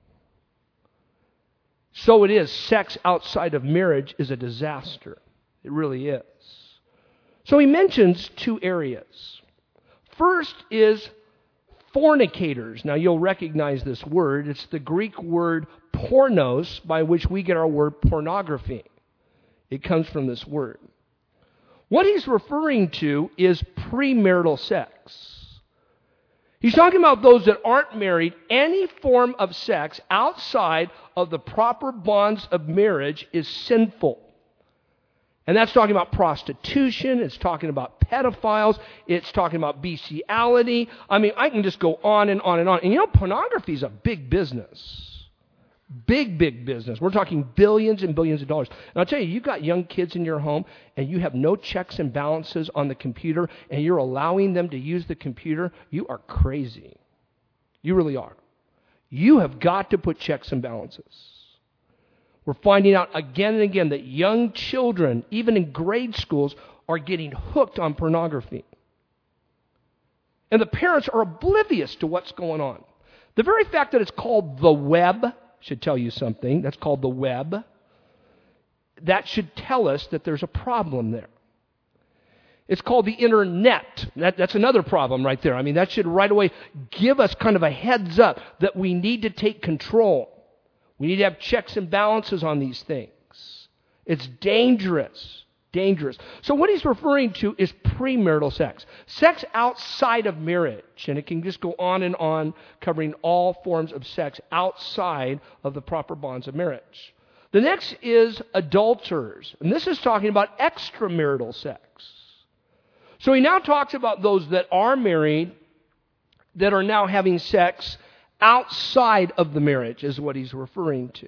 [SPEAKER 1] So it is. Sex outside of marriage is a disaster. It really is. So he mentions two areas. First is fornicators. Now you'll recognize this word. It's the Greek word pornos, by which we get our word pornography. It comes from this word. What he's referring to is premarital sex. He's talking about those that aren't married. Any form of sex outside of the proper bonds of marriage is sinful. And that's talking about prostitution. It's talking about pedophiles. It's talking about bestiality. I mean, I can just go on and on and on. And you know, pornography is a big business. Big, big business. We're talking billions and billions of dollars. And I'll tell you, you've got young kids in your home and you have no checks and balances on the computer and you're allowing them to use the computer, you are crazy. You really are. You have got to put checks and balances. We're finding out again and again that young children, even in grade schools, are getting hooked on pornography. And the parents are oblivious to what's going on. The very fact that it's called the web should tell you something. That's called the web. that should tell us that there's a problem there. It's called the internet. That, that's another problem right there. I mean, that should right away give us kind of a heads up that we need to take control. We need to have checks and balances on these things. It's dangerous. Dangerous. So what he's referring to is premarital sex. Sex outside of marriage. And it can just go on and on, covering all forms of sex outside of the proper bonds of marriage. The next is adulterers. And this is talking about extramarital sex. So he now talks about those that are married that are now having sex outside of the marriage is what he's referring to.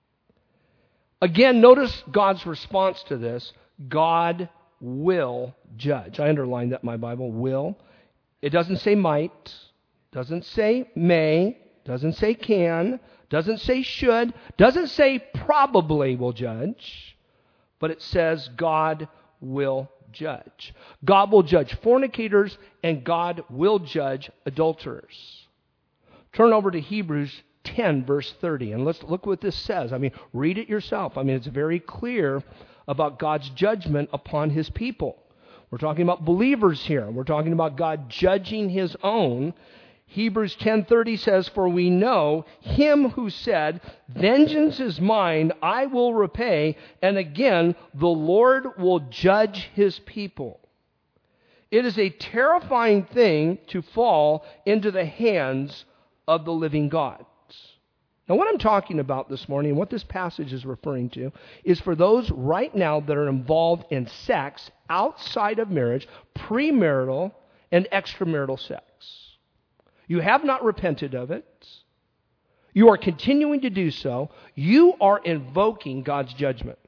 [SPEAKER 1] Again, notice God's response to this. God will judge. I underlined that in my Bible, will. It doesn't say might, doesn't say may, doesn't say can, doesn't say should, doesn't say probably will judge, but it says God will judge. God will judge fornicators and God will judge adulterers. Turn over to Hebrews ten, verse thirty, and let's look what this says. I mean, read it yourself. I mean, it's very clear about God's judgment upon His people. We're talking about believers here. We're talking about God judging His own. Hebrews ten thirty says, "For we know Him who said, 'Vengeance is mine, I will repay,' and again, the Lord will judge His people." It is a terrifying thing to fall into the hands of the living God. Now, what I'm talking about this morning, what this passage is referring to, is for those right now that are involved in sex outside of marriage, premarital and extramarital sex. You have not repented of it. You are continuing to do so. You are invoking God's judgment.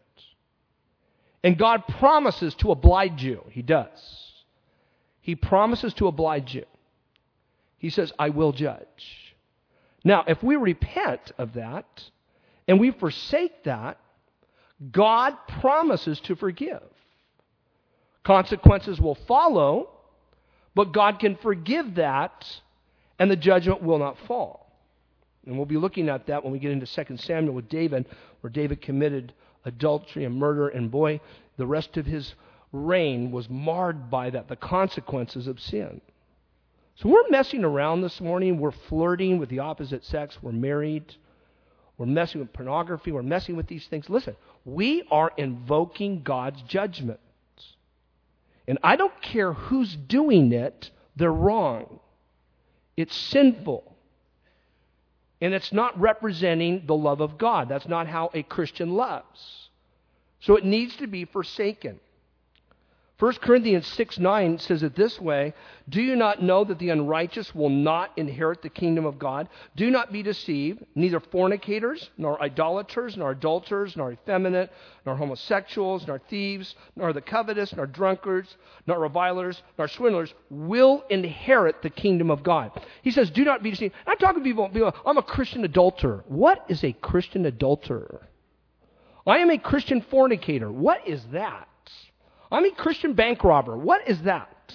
[SPEAKER 1] And God promises to oblige you. He does. He promises to oblige you. He says, "I will judge." Now, if we repent of that and we forsake that, God promises to forgive. Consequences will follow, but God can forgive that and the judgment will not fall. And we'll be looking at that when we get into Second Samuel with David, where David committed adultery and murder, and boy, the rest of his reign was marred by that, the consequences of sin. So we're messing around this morning. We're flirting with the opposite sex. We're married. We're messing with pornography. We're messing with these things. Listen, we are invoking God's judgment. And I don't care who's doing it, they're wrong. It's sinful. And it's not representing the love of God. That's not how a Christian loves. So it needs to be forsaken. First Corinthians six nine says it this way, "Do you not know that the unrighteous will not inherit the kingdom of God? Do not be deceived. Neither fornicators, nor idolaters, nor adulterers, nor effeminate, nor homosexuals, nor thieves, nor the covetous, nor drunkards, nor revilers, nor swindlers will inherit the kingdom of God." He says, do not be deceived. I'm talking to people, people, I'm a Christian adulterer. What is a Christian adulterer? I am a Christian fornicator. What is that? I'm a Christian bank robber. What is that?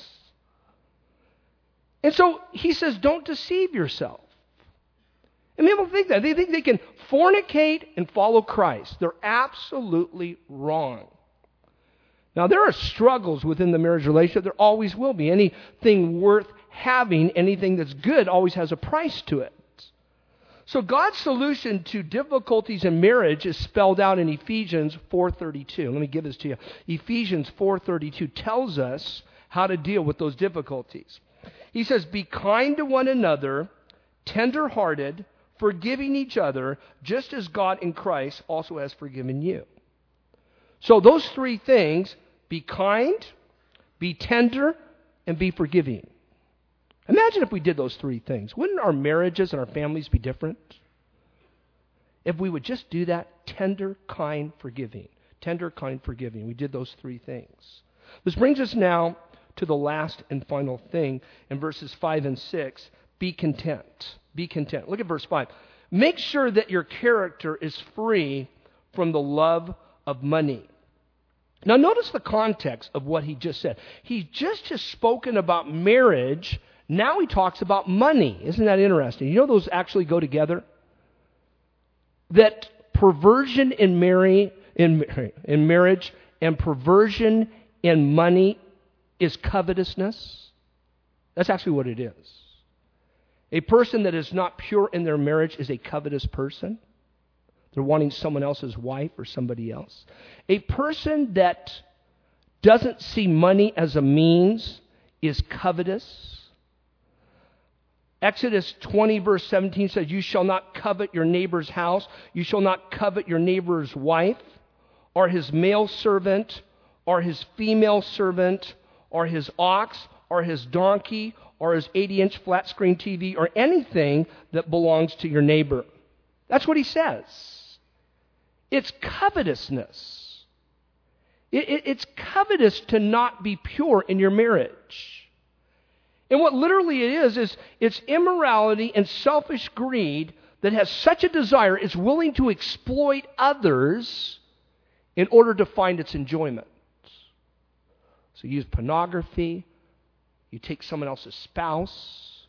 [SPEAKER 1] And so he says, don't deceive yourself. And people think that. They think they can fornicate and follow Christ. They're absolutely wrong. Now, there are struggles within the marriage relationship. There always will be. Anything worth having, anything that's good, always has a price to it. So God's solution to difficulties in marriage is spelled out in Ephesians four thirty-two. Let me give this to you. Ephesians four thirty-two tells us how to deal with those difficulties. He says, "Be kind to one another, tender-hearted, forgiving each other, just as God in Christ also has forgiven you." So those three things, be kind, be tender, and be forgiving. Imagine if we did those three things. Wouldn't our marriages and our families be different? If we would just do that, tender, kind, forgiving. Tender, kind, forgiving. We did those three things. This brings us now to the last and final thing in verses five and six. Be content. Be content. Look at verse five. Make sure that your character is free from the love of money. Now notice the context of what he just said. He just has spoken about marriage. Now he talks about money. Isn't that interesting? You know those actually go together? That perversion in marriage in, in marriage and perversion in money is covetousness? That's actually what it is. A person that is not pure in their marriage is a covetous person. They're wanting someone else's wife or somebody else. A person that doesn't see money as a means is covetous. Exodus twenty verse seventeen says, you shall not covet your neighbor's house. You shall not covet your neighbor's wife, or his male servant, or his female servant, or his ox, or his donkey, or his eighty-inch flat screen T V, or anything that belongs to your neighbor. That's what he says. It's covetousness. It, it, it's covetous to not be pure in your marriage. And what literally it is, is it's immorality and selfish greed that has such a desire, it's willing to exploit others in order to find its enjoyment. So you use pornography, you take someone else's spouse,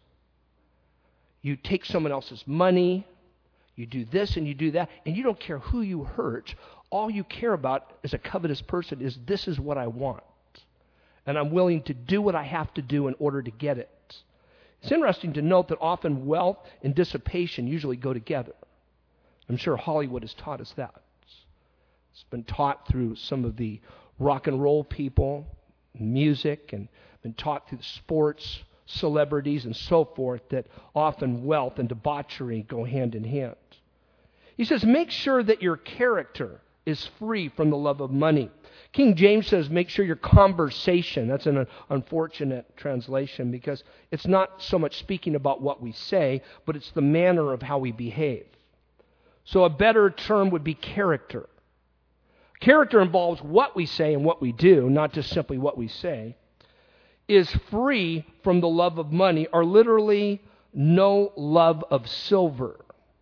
[SPEAKER 1] you take someone else's money, you do this and you do that, and you don't care who you hurt. All you care about as a covetous person is, this is what I want. And I'm willing to do what I have to do in order to get it. It's interesting to note that often wealth and dissipation usually go together. I'm sure Hollywood has taught us that. It's been taught through some of the rock and roll people, music, and been taught through the sports, celebrities, and so forth, that often wealth and debauchery go hand in hand. He says, make sure that your character is free from the love of money. King James says, make sure your conversation, that's an unfortunate translation because it's not so much speaking about what we say, but it's the manner of how we behave. So a better term would be character. Character involves what we say and what we do, not just simply what we say, is free from the love of money, or literally no love of silver.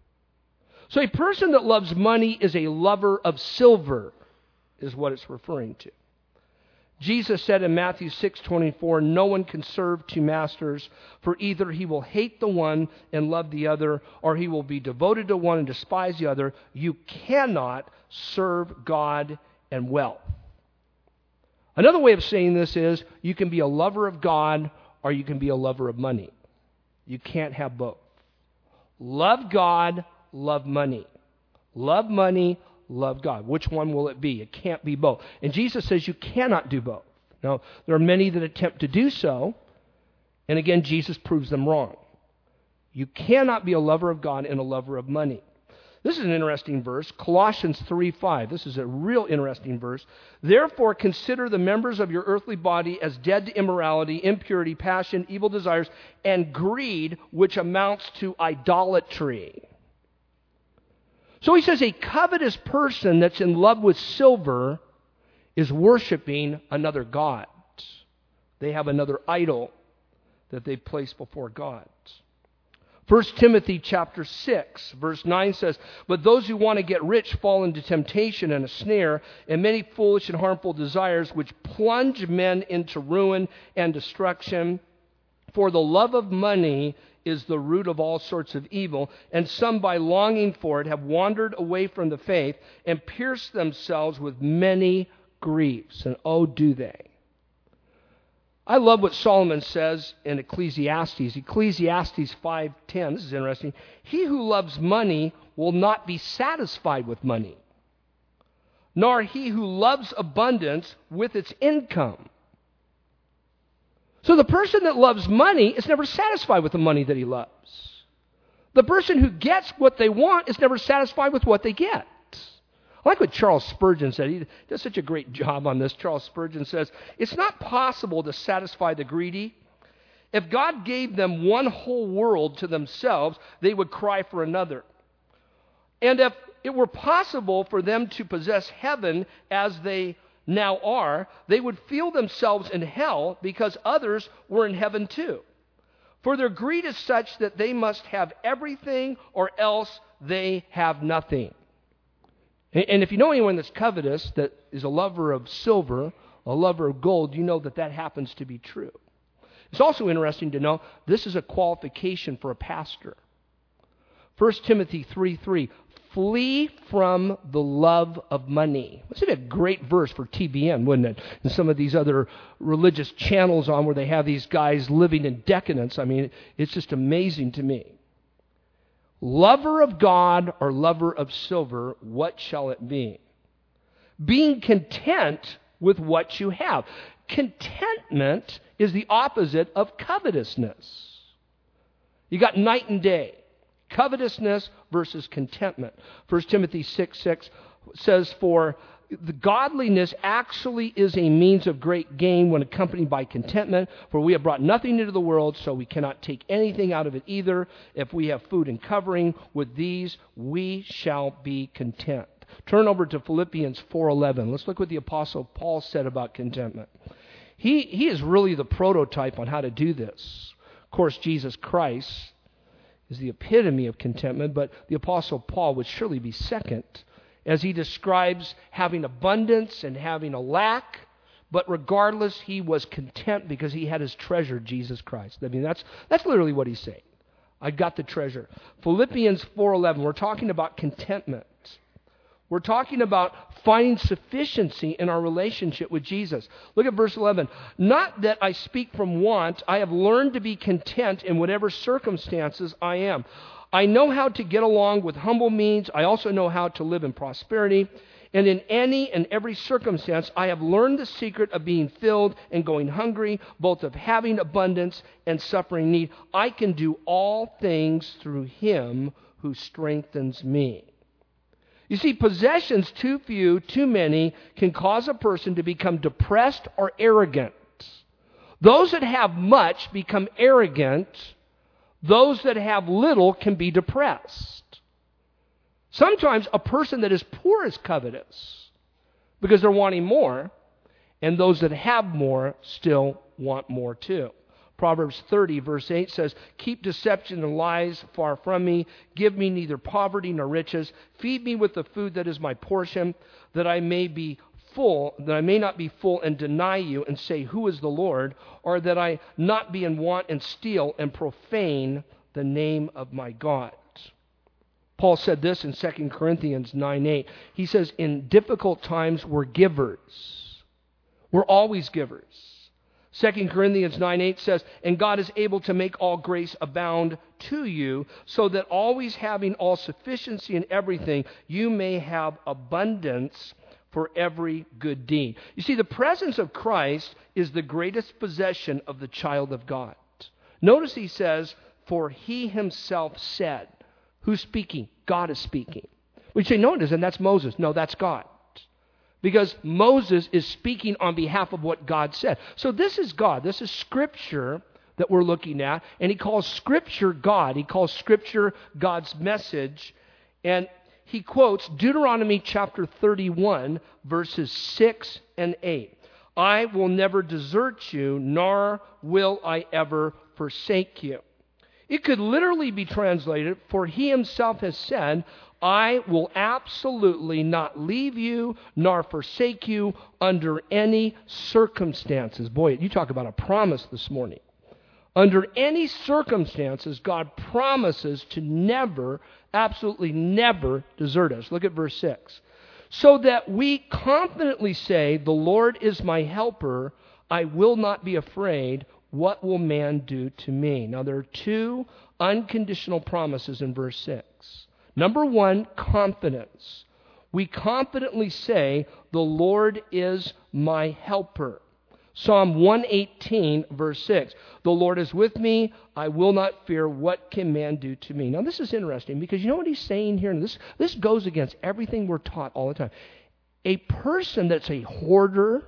[SPEAKER 1] So a person that loves money is a lover of silver, is what it's referring to. Jesus said in Matthew six twenty-four, no one can serve two masters, for either he will hate the one and love the other, or he will be devoted to one and despise the other. You cannot serve God and wealth. Another way of saying this is, you can be a lover of God or you can be a lover of money. You can't have both. Love God, love money. Love money, love God. Which one will it be? It can't be both. And Jesus says you cannot do both. Now, there are many that attempt to do so, and again, Jesus proves them wrong. You cannot be a lover of God and a lover of money. This is an interesting verse, Colossians three five. This is a real interesting verse. Therefore, consider the members of your earthly body as dead to immorality, impurity, passion, evil desires, and greed, which amounts to idolatry. So he says a covetous person that's in love with silver is worshiping another god. They have another idol that they place before God. First Timothy chapter six, verse nine says, but those who want to get rich fall into temptation and a snare, and many foolish and harmful desires, which plunge men into ruin and destruction. For the love of money is the root of all sorts of evil, and some by longing for it have wandered away from the faith and pierced themselves with many griefs. And oh, do they. I love what Solomon says in Ecclesiastes. Ecclesiastes five ten. This is interesting. He who loves money will not be satisfied with money, nor he who loves abundance with its income. So the person that loves money is never satisfied with the money that he loves. The person who gets what they want is never satisfied with what they get. I like what Charles Spurgeon said. He does such a great job on this. Charles Spurgeon says, it's not possible to satisfy the greedy. If God gave them one whole world to themselves, they would cry for another. And if it were possible for them to possess heaven as they now are, they would feel themselves in hell because others were in heaven too. For their greed is such that they must have everything or else they have nothing. And if you know anyone that's covetous, that is a lover of silver, a lover of gold, you know that that happens to be true. It's also interesting to know this is a qualification for a pastor. First Timothy three three, flee from the love of money. This would be a great verse for T B N, wouldn't it? And some of these other religious channels on where they have these guys living in decadence. I mean, it's just amazing to me. Lover of God or lover of silver, what shall it be? Being content with what you have. Contentment is the opposite of covetousness. You got night and day. Covetousness versus contentment. First Timothy six six says, for the godliness actually is a means of great gain when accompanied by contentment. For we have brought nothing into the world, so we cannot take anything out of it either. If we have food and covering, with these we shall be content. Turn over to Philippians four eleven. Let's look what the Apostle Paul said about contentment. He, he is really the prototype on how to do this. Of course, Jesus Christ is the epitome of contentment, but the Apostle Paul would surely be second as he describes having abundance and having a lack, but regardless, he was content because he had his treasure, Jesus Christ. I mean, that's that's literally what he's saying. I got the treasure. Philippians four eleven, we're talking about contentment. We're talking about finding sufficiency in our relationship with Jesus. Look at verse eleven. Not that I speak from want, I have learned to be content in whatever circumstances I am. I know how to get along with humble means. I also know how to live in prosperity. And in any and every circumstance, I have learned the secret of being filled and going hungry, both of having abundance and suffering need. I can do all things through Him who strengthens me. You see, possessions too few, too many, can cause a person to become depressed or arrogant. Those that have much become arrogant. Those that have little can be depressed. Sometimes a person that is poor is covetous because they're wanting more, and those that have more still want more too. Proverbs thirty, verse eight says, keep deception and lies far from me. Give me neither poverty nor riches. Feed me with the food that is my portion, that I may be full, that I may not be full and deny you and say, who is the Lord? Or that I not be in want and steal and profane the name of my God. Paul said this in Second Corinthians nine eight. He says, in difficult times we're givers. We're always givers. Second Corinthians nine eight says, and God is able to make all grace abound to you, so that always having all sufficiency in everything, you may have abundance for every good deed. You see, the presence of Christ is the greatest possession of the child of God. Notice he says, for He Himself said. Who's speaking? God is speaking. We say, no, it isn't. That's Moses. No, that's God. Because Moses is speaking on behalf of what God said. So this is God. This is Scripture that we're looking at. And he calls Scripture God. He calls Scripture God's message. And he quotes Deuteronomy chapter thirty-one, verses six and eight. I will never desert you, nor will I ever forsake you. It could literally be translated, for He Himself has said, I will absolutely not leave you nor forsake you under any circumstances. Boy, you talk about a promise this morning. Under any circumstances, God promises to never, absolutely never desert us. Look at verse six. So that we confidently say, the Lord is my helper, I will not be afraid. What will man do to me? Now, there are two unconditional promises in verse six. Number one, confidence. We confidently say, the Lord is my helper. Psalm one eighteen, verse six. The Lord is with me. I will not fear. What can man do to me? Now, this is interesting because you know what he's saying here? And this, this goes against everything we're taught all the time. A person that's a hoarder,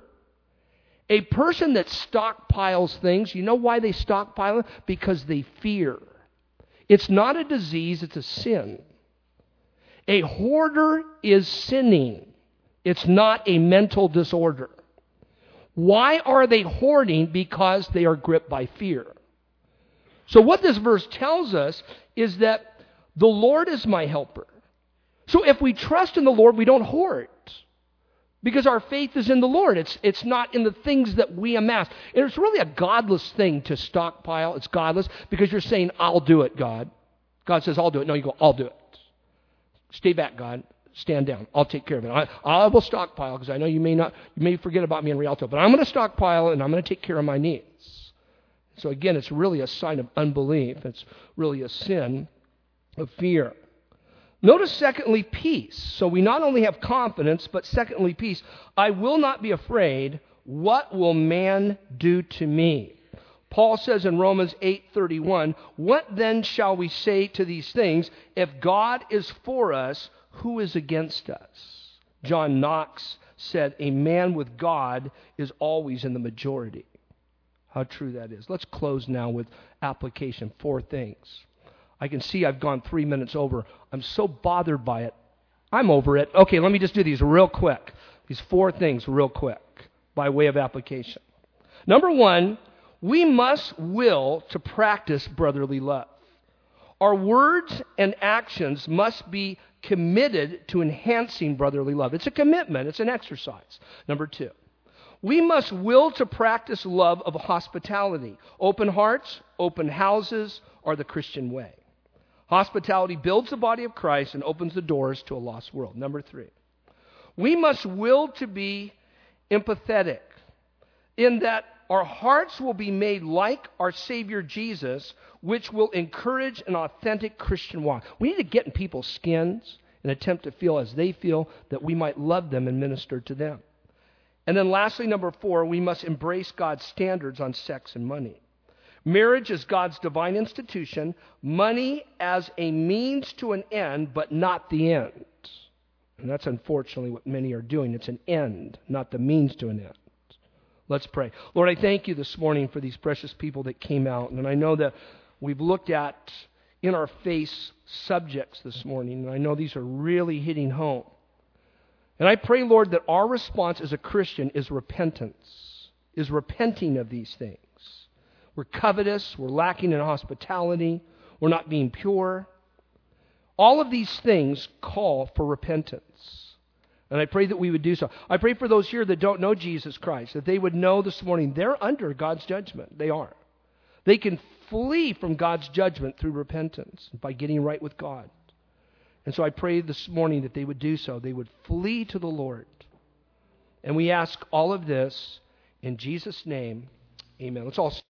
[SPEAKER 1] a person that stockpiles things, you know why they stockpile it? Because they fear. It's not a disease, it's a sin. A hoarder is sinning. It's not a mental disorder. Why are they hoarding? Because they are gripped by fear. So what this verse tells us is that the Lord is my helper. So if we trust in the Lord, we don't hoard. Because our faith is in the Lord. It's, it's not in the things that we amass. And it's really a godless thing to stockpile. It's godless because you're saying, I'll do it, God. God says, I'll do it. No, you go, I'll do it. Stay back, God. Stand down. I'll take care of it. I, I will stockpile because I know you may not, you may forget about me in Rialto, but I'm going to stockpile and I'm going to take care of my needs. So again, it's really a sign of unbelief. It's really a sin of fear. Notice, secondly, peace. So we not only have confidence, but secondly, peace. I will not be afraid. What will man do to me? Paul says in Romans eight thirty-one, what then shall we say to these things? If God is for us, who is against us? John Knox said, a man with God is always in the majority. How true that is. Let's close now with application. Four things. I can see I've gone three minutes over. I'm so bothered by it. I'm over it. Okay, let me just do these real quick. These four things real quick by way of application. Number one, we must will to practice brotherly love. Our words and actions must be committed to enhancing brotherly love. It's a commitment. It's an exercise. Number two, we must will to practice love of hospitality. Open hearts, open houses are the Christian way. Hospitality builds the body of Christ and opens the doors to a lost world. Number three, we must will to be empathetic in that our hearts will be made like our Savior Jesus, which will encourage an authentic Christian walk. We need to get in people's skins and attempt to feel as they feel, that we might love them and minister to them. And then lastly, number four, we must embrace God's standards on sex and money. Marriage is God's divine institution, money as a means to an end, but not the end. And that's unfortunately what many are doing. It's an end, not the means to an end. Let's pray. Lord, I thank you this morning for these precious people that came out. And I know that we've looked at in our face subjects this morning. And I know these are really hitting home. And I pray, Lord, that our response as a Christian is repentance, is repenting of these things. We're covetous. We're lacking in hospitality. We're not being pure. All of these things call for repentance. And I pray that we would do so. I pray for those here that don't know Jesus Christ, that they would know this morning they're under God's judgment. They are. They can flee from God's judgment through repentance by getting right with God. And so I pray this morning that they would do so. They would flee to the Lord. And we ask all of this in Jesus' name. Amen. Let's all